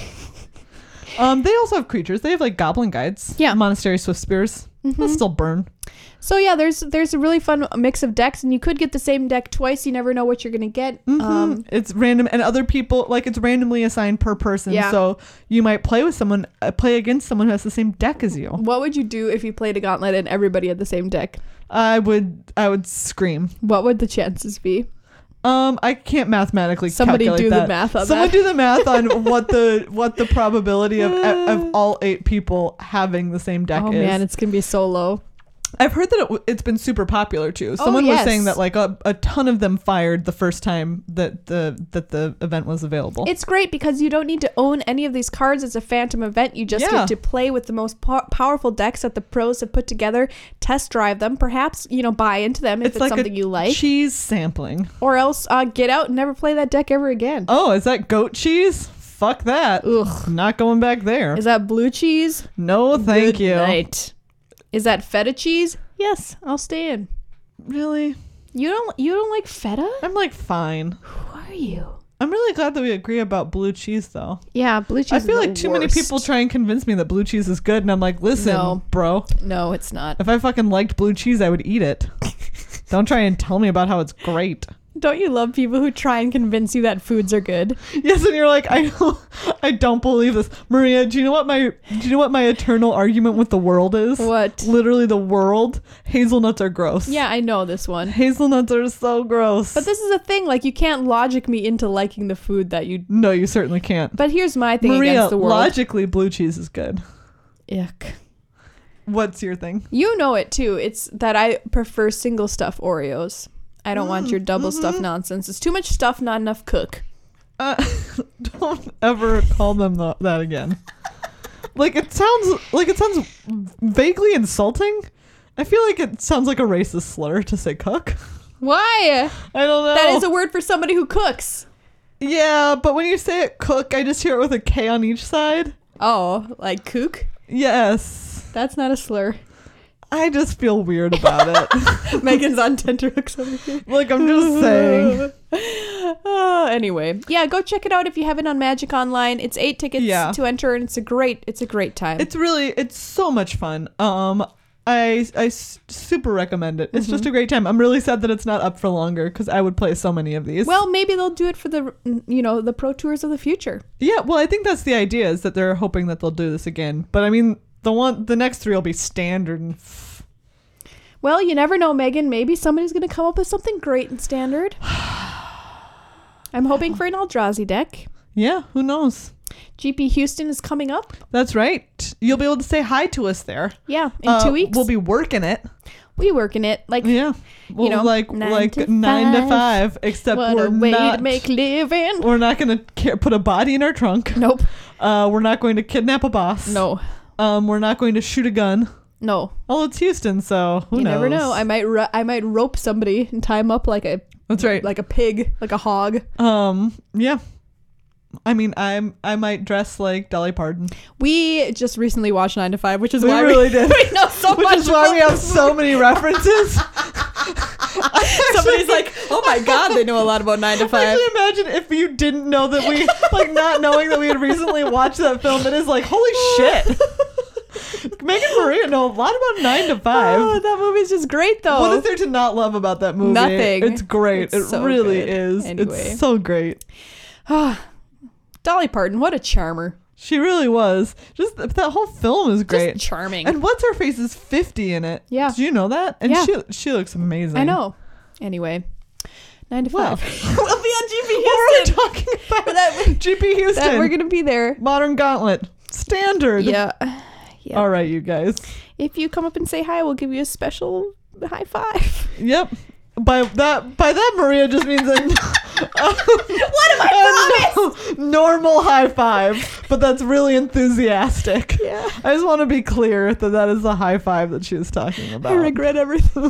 They also have creatures. They have like Goblin Guides. Yeah. Monastery Swift Spears. That's still burn. So yeah, there's a really fun mix of decks, and you could get the same deck twice. You never know what you're gonna get. It's random, and other people, like, it's randomly assigned per person. Yeah. So you might play against someone who has the same deck as you. What would you do if you played a gauntlet and everybody had the same deck? I would scream. What would the chances be? I can't mathematically calculate do that. the math on Someone that. do the math on what the probability of all 8 people having the same deck is. Oh man, it's gonna be so low. I've heard that it's been super popular too. Someone was saying that like a ton of them fired the first time that the event was available. It's great because you don't need to own any of these cards. It's a phantom event. You just get to play with the most powerful decks that the pros have put together, test drive them, perhaps, buy into them if it's like something you like. Cheese sampling. Or else get out and never play that deck ever again. Oh, is that goat cheese? Fuck that. Ugh. Not going back there. Is that blue cheese? No, thank Good you. Night. Is that feta cheese? Yes, I'll stay in. Really? You don't like feta? I'm like fine. Who are you? I'm really glad that we agree about blue cheese though. Yeah, blue cheese. I feel is like the too worst. many people try and convince me that blue cheese is good, and I'm like, listen, bro. No, it's not. If I fucking liked blue cheese, I would eat it. Don't try and tell me about how it's great. Don't you love people who try and convince you that foods are good? Yes, and you're like, I don't believe this. Maria, do you know what my eternal argument with the world is? What? Literally the world. Hazelnuts are gross. Yeah, I know this one. Hazelnuts are so gross. But this is a thing, like, you can't logic me into liking the food that you... No, you certainly can't. But here's my thing Maria, against the world. logically, blue cheese is good. Yuck. What's your thing? You know it, too. It's that I prefer single stuff Oreos. I don't want your double stuff nonsense. It's too much stuff, not enough cook. Don't ever call them that again. It sounds vaguely insulting. I feel like it sounds like a racist slur to say cook. Why? I don't know. That is a word for somebody who cooks. Yeah, but when you say it cook, I just hear it with a K on each side. Oh, like kook? Yes. That's not a slur. I just feel weird about it. Megan's on tenterhooks over here. I'm just saying. Anyway, yeah, go check it out if you have it on Magic Online. It's 8 tickets to enter, and it's a great time. It's so much fun. I super recommend it. It's just a great time. I'm really sad that it's not up for longer because I would play so many of these. Well, maybe they'll do it for the Pro Tours of the future. Yeah, well, I think that's the idea, is that they're hoping that they'll do this again. But I mean, the next 3 will be standard. Well, you never know, Megan. Maybe somebody's going to come up with something great in standard. I'm hoping for an Eldrazi deck. Yeah, who knows? GP Houston is coming up. That's right. You'll be able to say hi to us there. Yeah, in 2 weeks. We'll be working it. We working it. Yeah. Well, like 9 to 5, except what we're a way not to make living. We're not going to put a body in our trunk. Nope. We're not going to kidnap a boss. No. We're not going to shoot a gun. No. Oh, it's Houston, so who knows? You never know. I might rope somebody and tie him up like a... That's right. Like a pig, like a hog. Yeah. I mean, I might dress like Dolly Parton. We just recently watched 9 to 5, which is we why really did. We know so much. Which is why we have so many references. Somebody's like, oh my god, they know a lot about 9 to 5. Actually, imagine if you didn't know that we, not knowing that we had recently watched that film. It is like, holy shit. Megan and Maria know a lot about 9 to 5. Oh, that movie's just great, though. What is there to not love about that movie? Nothing. It's great. It's it so really good. is. Anyway. It's so great. Dolly Parton, what a charmer. She really was. Just that whole film is great. Just charming. And what's her face is 50 in it. Yeah. Did you know that? And yeah. she looks amazing. I know. Anyway. 9 to 5. Well, we'll be on GP Houston. What are we talking about? GP Houston. That we're going to be there. Modern Gauntlet. Standard. Yeah. All right, you guys. If you come up and say hi, we'll give you a special high five. Yep. By that, Maria just means what am I promised? Normal high five, but that's really enthusiastic. Yeah. I just want to be clear that is the high five that she was talking about. I regret everything.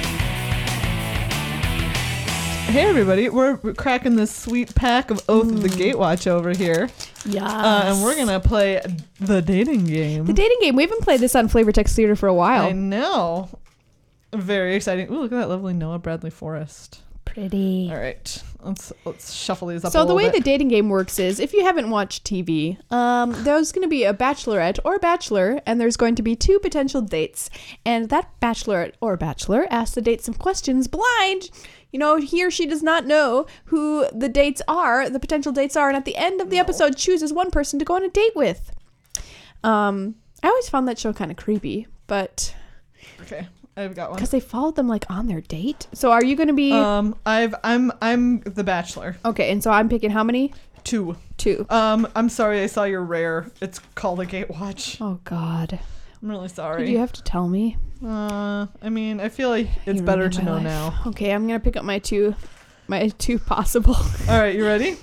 Hey everybody, we're cracking this sweet pack of Oath of the Gatewatch over here. Yeah. And we're gonna play the dating game. The dating game. We haven't played this on Flavor Text Theater for a while. I know. Very exciting. Ooh, look at that lovely Noah Bradley Forest. Pretty. All right, let's shuffle these up. So the way bit. the dating game works is, if you haven't watched TV, there's going to be a bachelorette or bachelor, and there's going to be 2 potential dates, and that bachelorette or bachelor asks the date some questions blind. You know, he or she does not know who the the potential dates are, and at the end of the episode chooses one person to go on a date with. I always found that show kind of creepy, but okay. I've got one. Because they followed them like on their date. So are you going to be? I'm the bachelor. Okay, and so I'm picking how many? 2. 2. I'm sorry. I saw your rare. It's called a Gatewatch. Oh God. I'm really sorry. Did you have to tell me? I mean, I feel like it's better to know now. Okay, I'm gonna pick up my two possible. All right, you ready?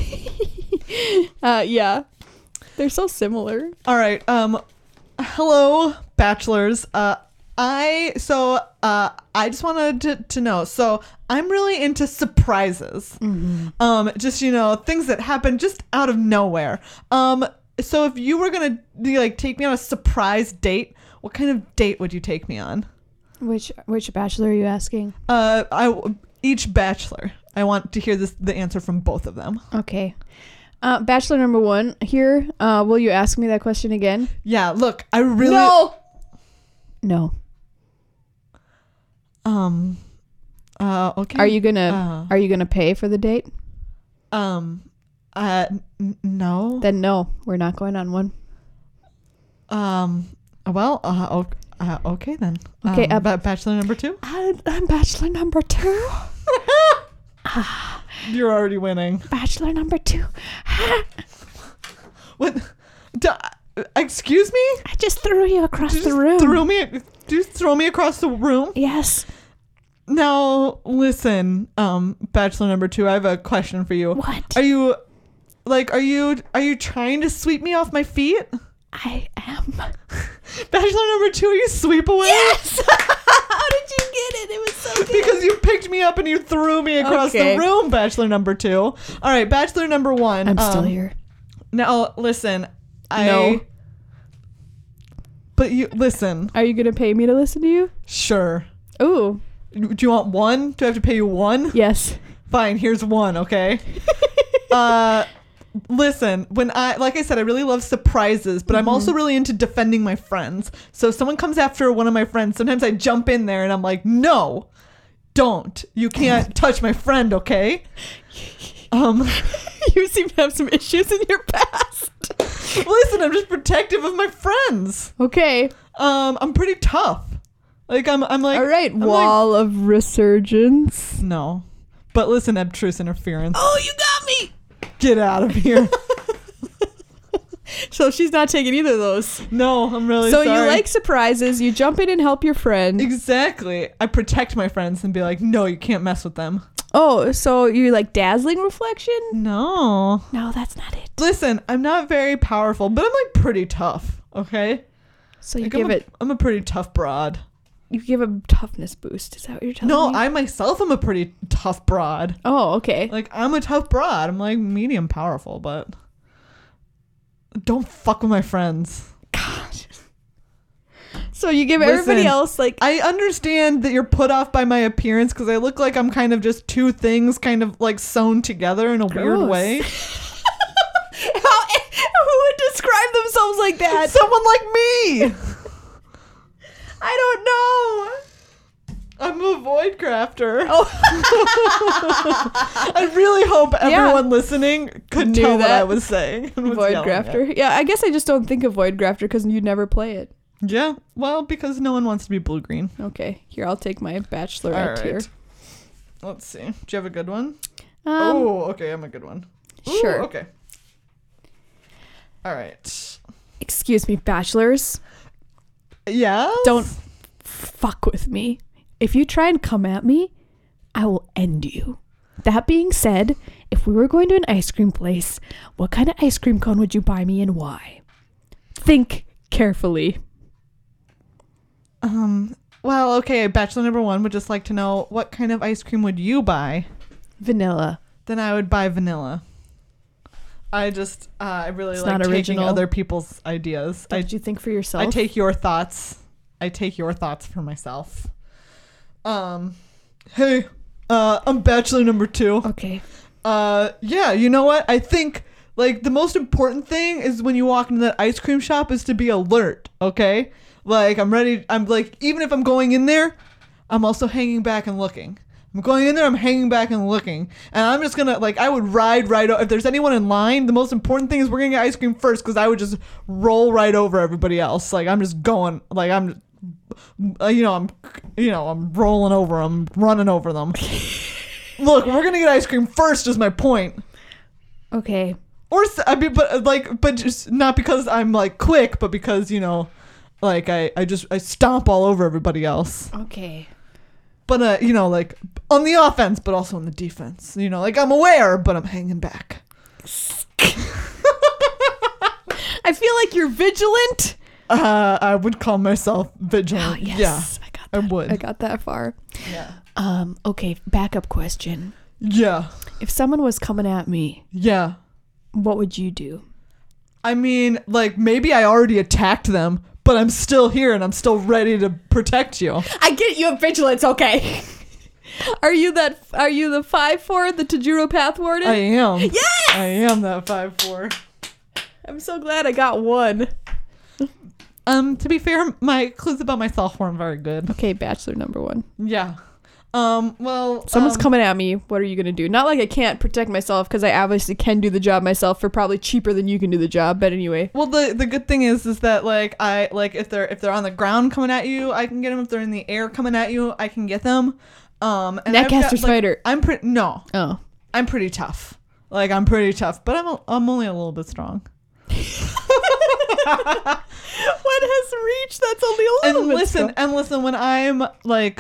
Yeah. They're so similar. All right. Hello, bachelors. I just wanted to know. So I'm really into surprises. Mm-hmm. Just, things that happen just out of nowhere. So if you were gonna take me on a surprise date, what kind of date would you take me on? Which bachelor are you asking? Each bachelor. I want to hear the answer from both of them. Okay. Bachelor number 1 here. Will you ask me that question again? Yeah. Look, I really No. Okay. Are you gonna pay for the date? No. Then no, we're not going on one. Well, okay then. Okay, bachelor number 2. I'm bachelor number 2. You're already winning. Bachelor number 2. What? Excuse me? I just threw you across the room. Just throw me across the room? Yes. Now, listen, bachelor number 2, I have a question for you. What? Are you trying to sweep me off my feet? I am. Bachelor number 2, you sweep away? Yes! How did you get it? It was so good. Because you picked me up and you threw me across the room, bachelor number 2. All right, bachelor number 1. I'm still here. Now, listen. No. But you, listen. Are you going to pay me to listen to you? Sure. Ooh. Do you want 1? Do I have to pay you 1? Yes. Fine, here's 1, okay? Listen, like I said, I really love surprises, but I'm also really into defending my friends. So if someone comes after one of my friends, sometimes I jump in there and I'm like, no, don't. You can't touch my friend, okay? You seem to have some issues in your past. Listen, I'm just protective of my friends. Okay. I'm pretty tough. Like I'm like, all right, wall of resurgence. No. But listen, obtuse interference. Oh, you got me. Get out of here. So she's not taking either of those. No, I'm really sorry. So you like surprises. You jump in and help your friend. Exactly. I protect my friends and be like, no, you can't mess with them. Oh, so you like dazzling reflection? No. No, that's not it. Listen, I'm not very powerful, but I'm like pretty tough, okay? So you like I'm a pretty tough broad. You give a toughness boost. Is that what you're telling me? No, I myself am a pretty tough broad. Oh, okay. Like, I'm a tough broad. I'm like medium powerful, but don't fuck with my friends. God. So you give everybody else like... I understand that you're put off by my appearance because I look like I'm kind of just two things kind of like sewn together in a weird way. Who would describe themselves like that? Someone like me. I don't know. I'm a void crafter. Oh. I really hope everyone listening could tell what I was saying. Void crafter. Yeah, I guess I just don't think of void crafter because you'd never play it. Yeah, well, because no one wants to be blue-green. Okay, here, I'll take my bachelorette here. Let's see. Do you have a good one? Okay, I'm a good one. Sure. Ooh, okay. All right. Excuse me, bachelors. Yeah? Don't fuck with me. If you try and come at me, I will end you. That being said, if we were going to an ice cream place, what kind of ice cream cone would you buy me and why? Think carefully. Well, okay, bachelor number 1 would just like to know, what kind of ice cream would you buy? Vanilla. Then I would buy vanilla. I really like taking original. Other people's ideas. What did you think for yourself? I take your thoughts for myself. Hey, I'm bachelor number 2. Okay. Yeah, you know what? I think, like, the most important thing is when you walk into that ice cream shop is to be alert, okay? Like, I'm like, even if I'm going in there, I'm also hanging back and looking. I'm going in there, I'm hanging back and looking. And I'm just gonna, like, I would ride right over. If there's anyone in line, the most important thing is we're gonna get ice cream first, because I would just roll right over everybody else. Like, I'm just going, like, I'm rolling over them, running over them. Look, we're gonna get ice cream first is my point. Okay. Or, I mean, but just not because I'm, like, quick, but because, like, I stomp all over everybody else. Okay. But, like, on the offense, but also on the defense. Like, I'm aware, but I'm hanging back. I feel like you're vigilant. I would call myself vigilant. Oh, yes. Yeah, I got that. I would. I got that far. Yeah. Okay, backup question. Yeah. If someone was coming at me, yeah, what would you do? I mean, like, maybe I already attacked them, but I'm still here and I'm still ready to protect you. I get you have vigilance, okay. Are you the 5'4", the Tajiro Path Warden? I am. Yes! I am that 5'4". I'm so glad I got one. To be fair, my clues about myself weren't very good. Okay, bachelor number 1. Yeah. Well, Someone's coming at me. What are you going to do? Not like I can't protect myself because I obviously can do the job myself for probably cheaper than you can do the job. But anyway. Well, the good thing is that if they're on the ground coming at you, I can get them. If they're in the air coming at you, I can get them. And Netcaster spider. I'm pretty Oh. I'm pretty tough. Like I'm pretty tough, but I'm only a little bit strong. What has reached? That's only a little bit strong. And listen, when I'm like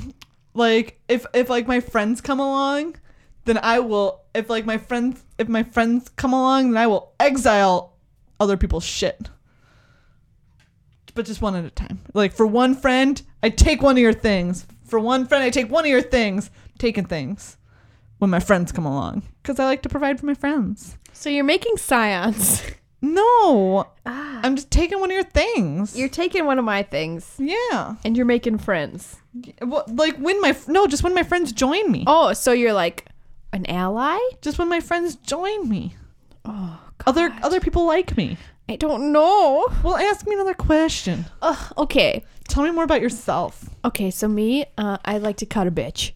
if like my friends come along, then I will if my friends come along, then I will exile other people's shit. But just one at a time. Like for one friend, I take one of your things. For one friend, I take one of your things. Taking things when my friends come along, because I like to provide for my friends. So you're making scions. No, I'm just taking one of your things. You're taking one of my things. Yeah. And you're making friends. Well, like just when my friends join me. Oh, so you're like an ally? Just when my friends join me. Oh, God. Other people like me. I don't know. Well, ask me another question. Okay. Tell me more about yourself. Okay, so me, I like to cut a bitch.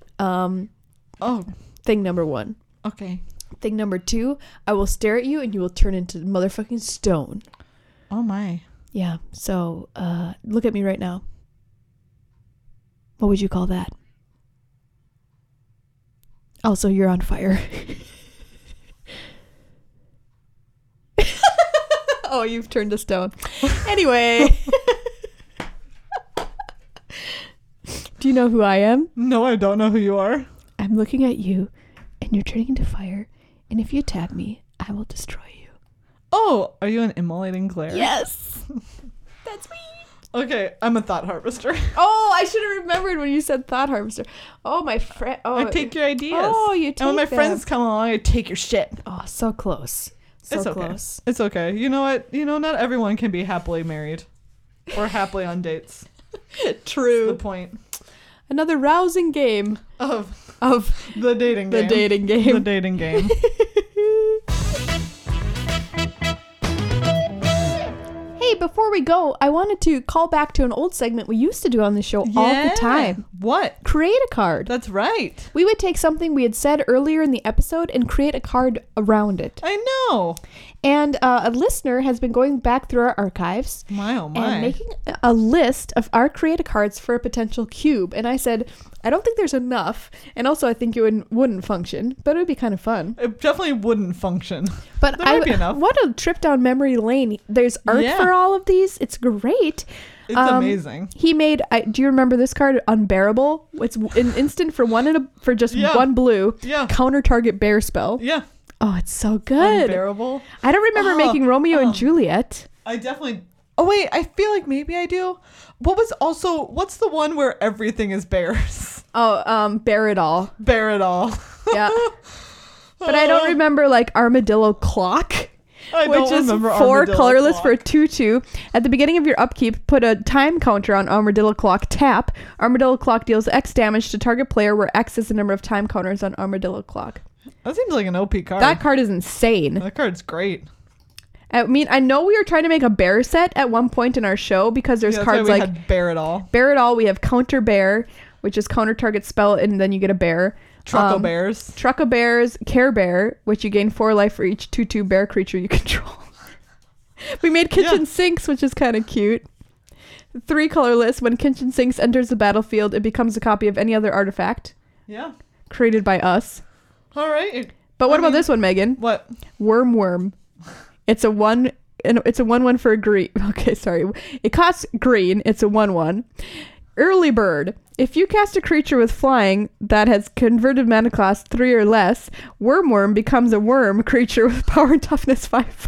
Thing number 1. Okay. Thing number 2, I will stare at you and you will turn into motherfucking stone. Oh my. Yeah. So, look at me right now. What would you call that? Also, you're on fire. Oh, you've turned to stone. Anyway. Do you know who I am? No, I don't know who you are. I'm looking at you and you're turning into fire. And if you attack me, I will destroy you. Oh, are you an immolating glare? Yes. That's me. Okay, I'm a thought harvester. Oh, I should have remembered when you said thought harvester. Oh, my friend. Oh, I take your ideas. Oh, you take And when my them. friends come along, I take your shit. Oh, so close. So it's close. Okay. It's okay. You know what? Not everyone can be happily married or happily on dates. True. That's the point. Another rousing game Of the dating game. The dating game. Hey, before we go, I wanted to call back to an old segment we used to do on the show all the time. What? Create a card. That's right. We would take something we had said earlier in the episode and create a card around it. I know. And a listener has been going back through our archives My oh my. and making a list of our create-a cards for a potential cube. And I said, I don't think there's enough. And also, I think it wouldn't function, but it would be kind of fun. It definitely wouldn't function. But there might be enough. What a trip down memory lane. There's art for all of these. It's great. It's amazing. He made. Do you remember this card? Unbearable. It's an instant for for just one blue. Yeah. Counter target bear spell. Yeah. Oh, it's so good. Unbearable. I don't remember making Romeo and Juliet. I definitely. Oh wait, I feel like maybe I do. What's the one where everything is bears? Oh, Bear It All. Bear It All. Yeah. But I don't remember like Armadillo Clock. Which is 4 colorless for a 2/2. At the beginning of your upkeep, put a time counter on Armadillo Clock. Tap. Armadillo Clock deals X damage to target player, where X is the number of time counters on Armadillo Clock. That seems like an OP card. That card is insane. That card's great. I mean, I know we were trying to make a bear set at one point in our show because there's cards like had Bear It All. Bear It All. We have Counter Bear, which is counter target spell, and then you get a bear. Truckle Bears. Truckle Bears. Care Bear, which you gain 4 life for each 2/2 bear creature you control. We made Kitchen Sinks, which is kind of cute. 3 colorless. When Kitchen Sinks enters the battlefield, it becomes a copy of any other artifact. Yeah. Created by us. All right. But what about this one, Megan? What? Worm. It's a 1/1 for a green. Okay, sorry. It costs green. It's a 1/1. Early Bird. If you cast a creature with flying that has converted mana cost 3 or less, Worm becomes a worm creature with power and toughness 5/5.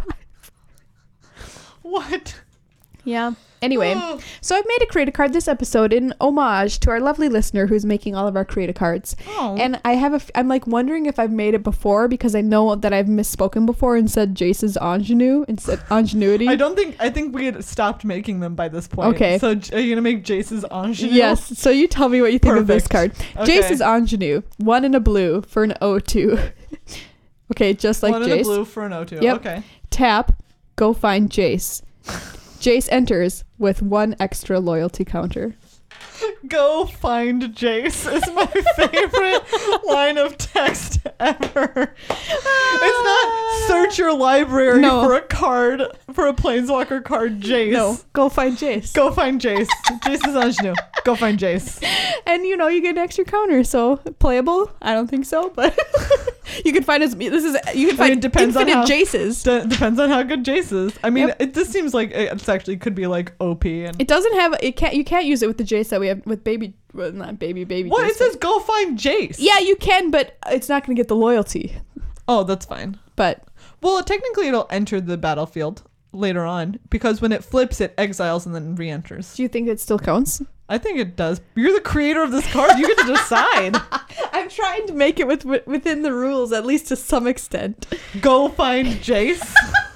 What? Yeah. Anyway, so I've made a create a card this episode in homage to our lovely listener who's making all of our create a cards. Oh. And I'm like wondering if I've made it before because I know that I've misspoken before and said Jace's ingenue instead ingenuity. I think we had stopped making them by this point. Okay. So are you gonna make Jace's ingenue? Yes. So you tell me what you think of this card. Okay. Jace's ingenue, 1 in a blue for an 0/2. Okay, just like 1 Jace. 1 in a blue for an 0/2. Yep. Okay. Tap, go find Jace. Jace enters with 1 extra loyalty counter. Go find Jace is my favorite line of text ever. It's not search your library for a card, for a Planeswalker card, Jace. No, go find Jace. Go find Jace. Jace is ingenue. Go find Jace. And you get an extra counter, so playable? I don't think so, but you can find depends infinite on Jaces. Depends on how good Jace is. I mean, this seems like it's actually could be like OP, and it doesn't have you can't use it with the Jace that we have with not baby what Jace, it says go find Jace. Yeah, you can, but it's not going to get the loyalty. Oh, that's fine. But well, technically it'll enter the battlefield later on, because when it flips it exiles and then re-enters. Do you think it still counts? I think it does. You're the creator of this card. You get to decide. I'm trying to make it within the rules, at least to some extent. Go find Jace.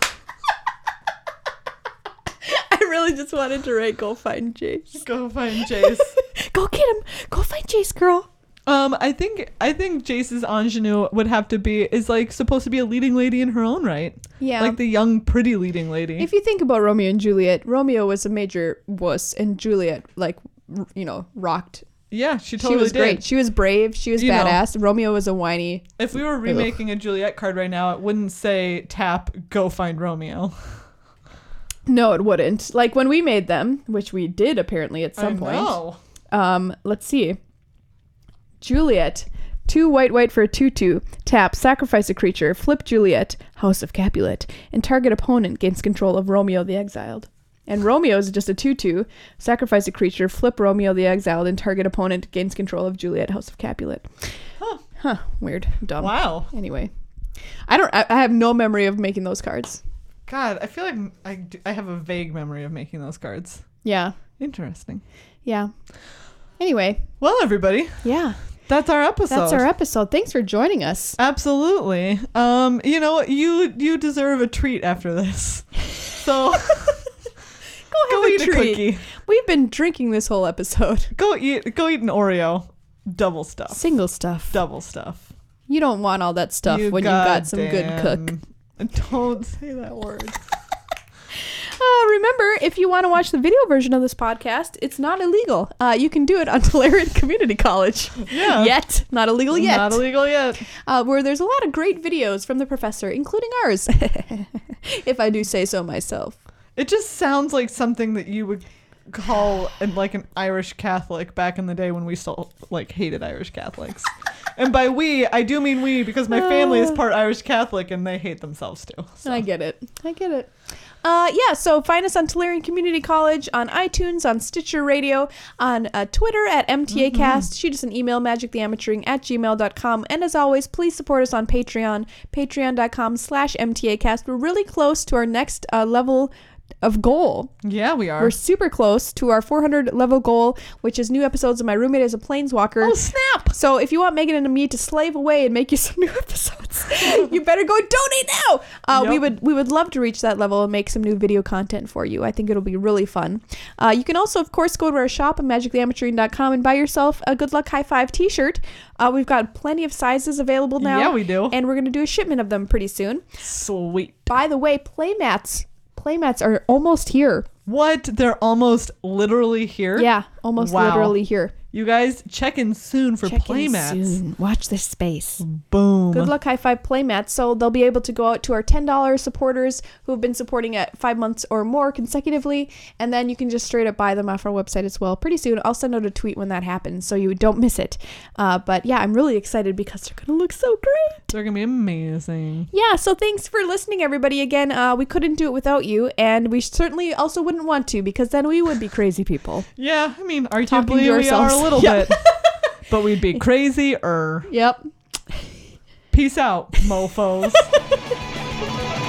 I really just wanted to write go find Jace. Go find Jace. Go get him. Go find Jace, girl. I think Jace's ingenue would have to be supposed to be a leading lady in her own right. Yeah. Like the young, pretty leading lady. If you think about Romeo and Juliet, Romeo was a major wuss, and Juliet, rocked. Yeah, she She was did. great. She was brave. She was badass. Romeo was a whiny. If we were remaking a Juliet card right now, it wouldn't say tap, go find Romeo. No, it wouldn't. Like when we made them, which we did apparently at some point. No. Let's see. Juliet, 2 white for a 2/2. Tap, sacrifice a creature, flip Juliet, House of Capulet, and target opponent gains control of Romeo the Exiled. And Romeo is just a 2/2. Sacrifice a creature, flip Romeo the Exiled, and target opponent gains control of Juliet, House of Capulet. Huh. Weird. Dumb. Wow. Anyway, I have no memory of making those cards. God, I feel like I have a vague memory of making those cards. Yeah. Interesting. Yeah. Anyway. Well, everybody. Yeah. That's our episode. Thanks for joining us. Absolutely. You deserve a treat after this. So go eat treat. a cookie. We've been drinking this whole episode. Go eat an Oreo. Double stuff. Single stuff. Double stuff. You don't want all that stuff when you've got some good cook. Don't say that word. Remember, if you want to watch the video version of this podcast, it's not illegal. You can do it on Tolarian Community College. Yeah. Yet. Not illegal yet. Not illegal yet. Where there's a lot of great videos from the professor, including ours. If I do say so myself. It just sounds like something that you would call an Irish Catholic back in the day when we still hated Irish Catholics. And by we, I do mean we, because my family is part Irish Catholic and they hate themselves too. So. I get it. So find us on Tolarian Community College, on iTunes, on Stitcher Radio, on Twitter at MTAcast. Shoot us an email, magictheamateuring@gmail.com. And as always, please support us on Patreon, patreon.com/MTAcast. We're really close to our next level of goal. Yeah, we are. We're super close to our 400 level goal, which is new episodes of My Roommate as a Planeswalker. Oh, snap! So if you want Megan and me to slave away and make you some new episodes, you better go donate now. Yep. We would love to reach that level and make some new video content for you. I think it'll be really fun. You can also, of course, go to our shop at magictheamateuring.com and buy yourself a Good Luck High Five t-shirt. We've got plenty of sizes available now. Yeah, we do. And we're going to do a shipment of them pretty soon. Sweet. By the way, playmats are almost here. What? They're almost literally here? Yeah, almost literally here. You guys check in soon for playmats. Watch this space. Boom. Good Luck High Five playmats. So they'll be able to go out to our $10 supporters who have been supporting at 5 months or more consecutively. And then you can just straight up buy them off our website as well. Pretty soon, I'll send out a tweet when that happens so you don't miss it. But yeah, I'm really excited because they're going to look so great. They're going to be amazing. Yeah, so thanks for listening, everybody. Again, we couldn't do it without you. And we certainly also wouldn't want to, because then we would be crazy people. I mean, arguably we are a little bit. But we'd be crazy. Yep. Peace out, mofos.